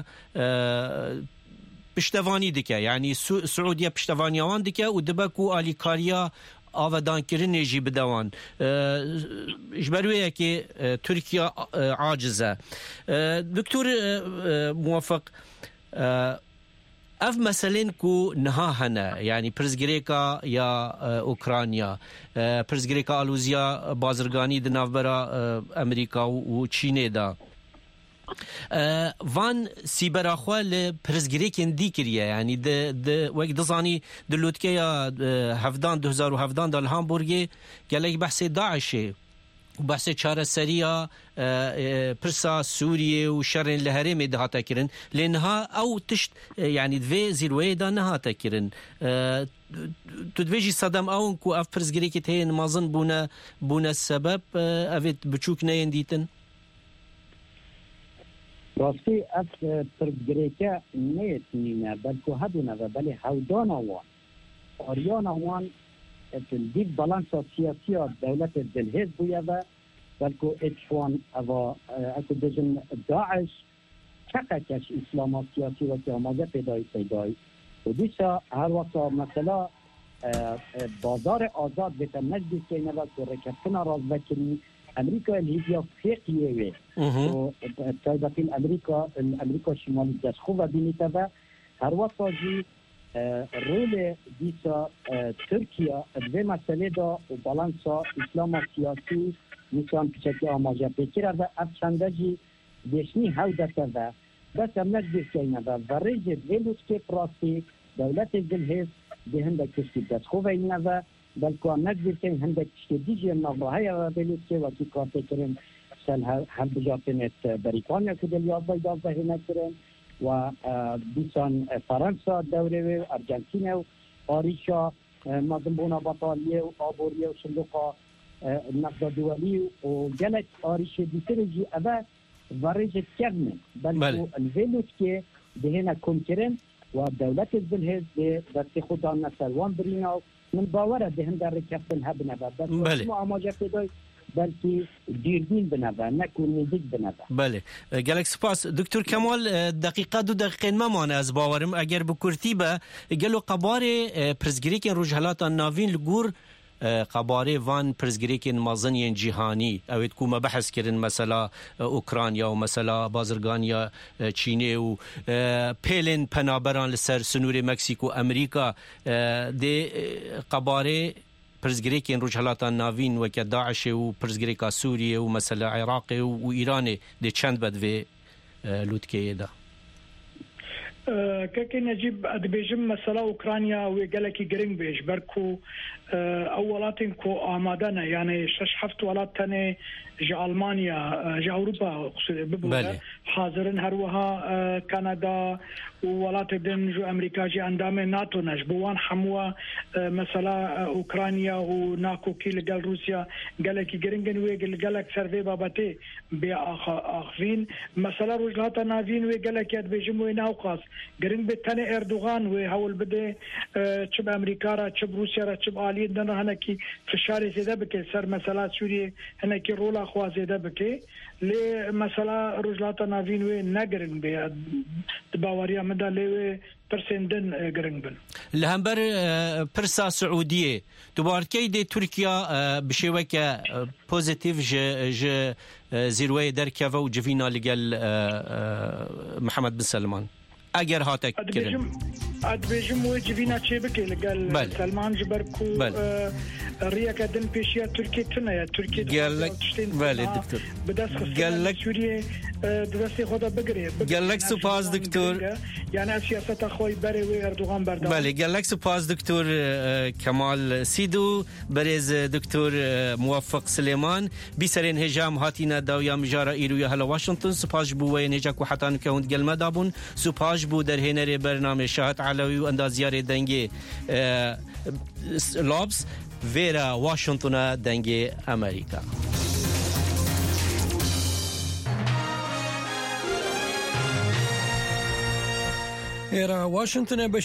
piştevanî dike yani Suudiya piştevaniya wan dike û dibe ku alîkariya avedankirinê jî bidewan ji ber wê yekê Tirkiye aciz e. Doktor Muwaffiq ev meselên ku niha hene yani pirzgirêka ya Ukrayna pirzgirêka alûziya bazirganî di navbera Amerîka û Çînê da van sîbera xwe li pirzgirêkên dî kiriye yani wek dizanî di lûtkeya hevdan 2017 da li Hamburgê gelek behsê Daişê behsê çareseriya pirsa Sûriyê û şerên li herêmê dihate kirin lê niha ew tişt yani divê zîrweyê da nehate kirin tu dibêjî sedem ewn ku ev pirzgirêkê tê mezin bûne sebeb evê biçûk neyên dîtin راستی از پرگریکه نیتنینه بلکه هدونه و بله هودانا وان آریانا وان دید بالانس سیاسی دولت دلهز بویه و بلکه اتفان اکو بجن داعش چقدرش اسلام سیاسی و که آماده پیدای و دیسا هر وقت مثلا بازار آزاد بیتر نجدی که اینه و که رکبتنا راز بکنی امریکا لیبیا فقیه وی و تایبتی امریکا شمالی دستخو و بینیده و هر وقت جی رول دیسا ترکیه دوی مسئله دا و بالانسا اسلام سیاسی میتوان پیچکی آماجه پیکره و اب چنده جی دیشنی هودته و بس هم نجدید که اینه و ریج ویلوس که پراسی دولت دلهز ده هنده کشتی دستخو و اینه و بلکه هم نجدید که هنده کشتی دیجی نظرهای و ویلوس که وکی کارته کرن سل هم بجاتنت بریتانیا که دلیاز بایدازه نکرن و بیسان فرانسا دوره و ارجنتین و آریشا مدنبونا بطالیه و آبوریه و صندوقا نقد دولی و جلت آریش دیترجی اوه ورجت کرنه بلکه الویلوت که دهینا کن کرن و دولت الزلهز ده دست خودان نسلوان برینا من باوره دهن در رکفتن هبنه بس معاماجه پیدای بلکه دیرگین بنابه نکن نزدیک بنابه بله گلک سپاس دکتر کمال دقیقه 2 دقیقه ممانه از باورم اگر بکرتی به گلو قباره پرزگریکن روجهلاتا ناوین لگور قباره وان پرزگریکن مازنین جیهانی اوید کو مبحث کرن مثلا اوکراینیا و مثلا بازرگانیا چینه و پیلن پنابران لسر سنور مکسیکو امریکا ده قباره پرزگریکن روجهلاتا ناوین و که داعش و پرزگریکا سوریه و مثلا عراق و ایران ده چند بد و لوتکه ده که نجیب ادبیجم مثلا اوکراینیا و گلکی گرینگ بیش برکو اولاتن كو آمادنا يعني 6-7 ولات تاني جا ألمانيا جا أوروبا ببلغ حاضرين هروها كندا وولات دن جو أمريكا جي أندام ناتو نش بوان حموا مثلا أوكرانيا وناكو كي لقال روسيا قالك جرينجن ويقال قالك سرفي بابتي بأخفين مثلا رجلات نافين وقالك يد بيجمو ناوقاس جرين بتاني أردوغان وهول بدي تشب أمريكا را تشب روسيا را تشب آلية دن هناكي في الشارع زيدا بكي سر مثلا سوريا هناكي رولا خوا زيدا بكي لي مثلا رجلات نافين ونقرن بي دباوريا مدى لي برسندن قرن بن لهمبر برسا سعودية تباركي دي تركيا بشيوكا بوزيتيف ج زيروية دركافة وجفينا لقال محمد بن سلمان اگر هاتك كرن ادبيجم وجفينا تشيبكي لقال سلمان جبركو الريا كدن بيشيا تركيا تنايا تركيا قال لك بله دكتور قال لك سوريا دراسي خدا بقري قال لك سپاس دكتور يعني سياسة اخوي بري وأردوغان بردان بله قال لك سپاس دكتور كمال سيدو بريز دكتور موفق سليمان بيسرين هجام هاتينا داويا مجارة إيرويا هلا واشنطن سپاس بوين هجاك وحتان كهوند قل مدابون سپاس بو در هنر برنامج شاهد علوي واندازيار دنگي لابس فيرا واشنطن دنگي أمريكا إيرا واشنطن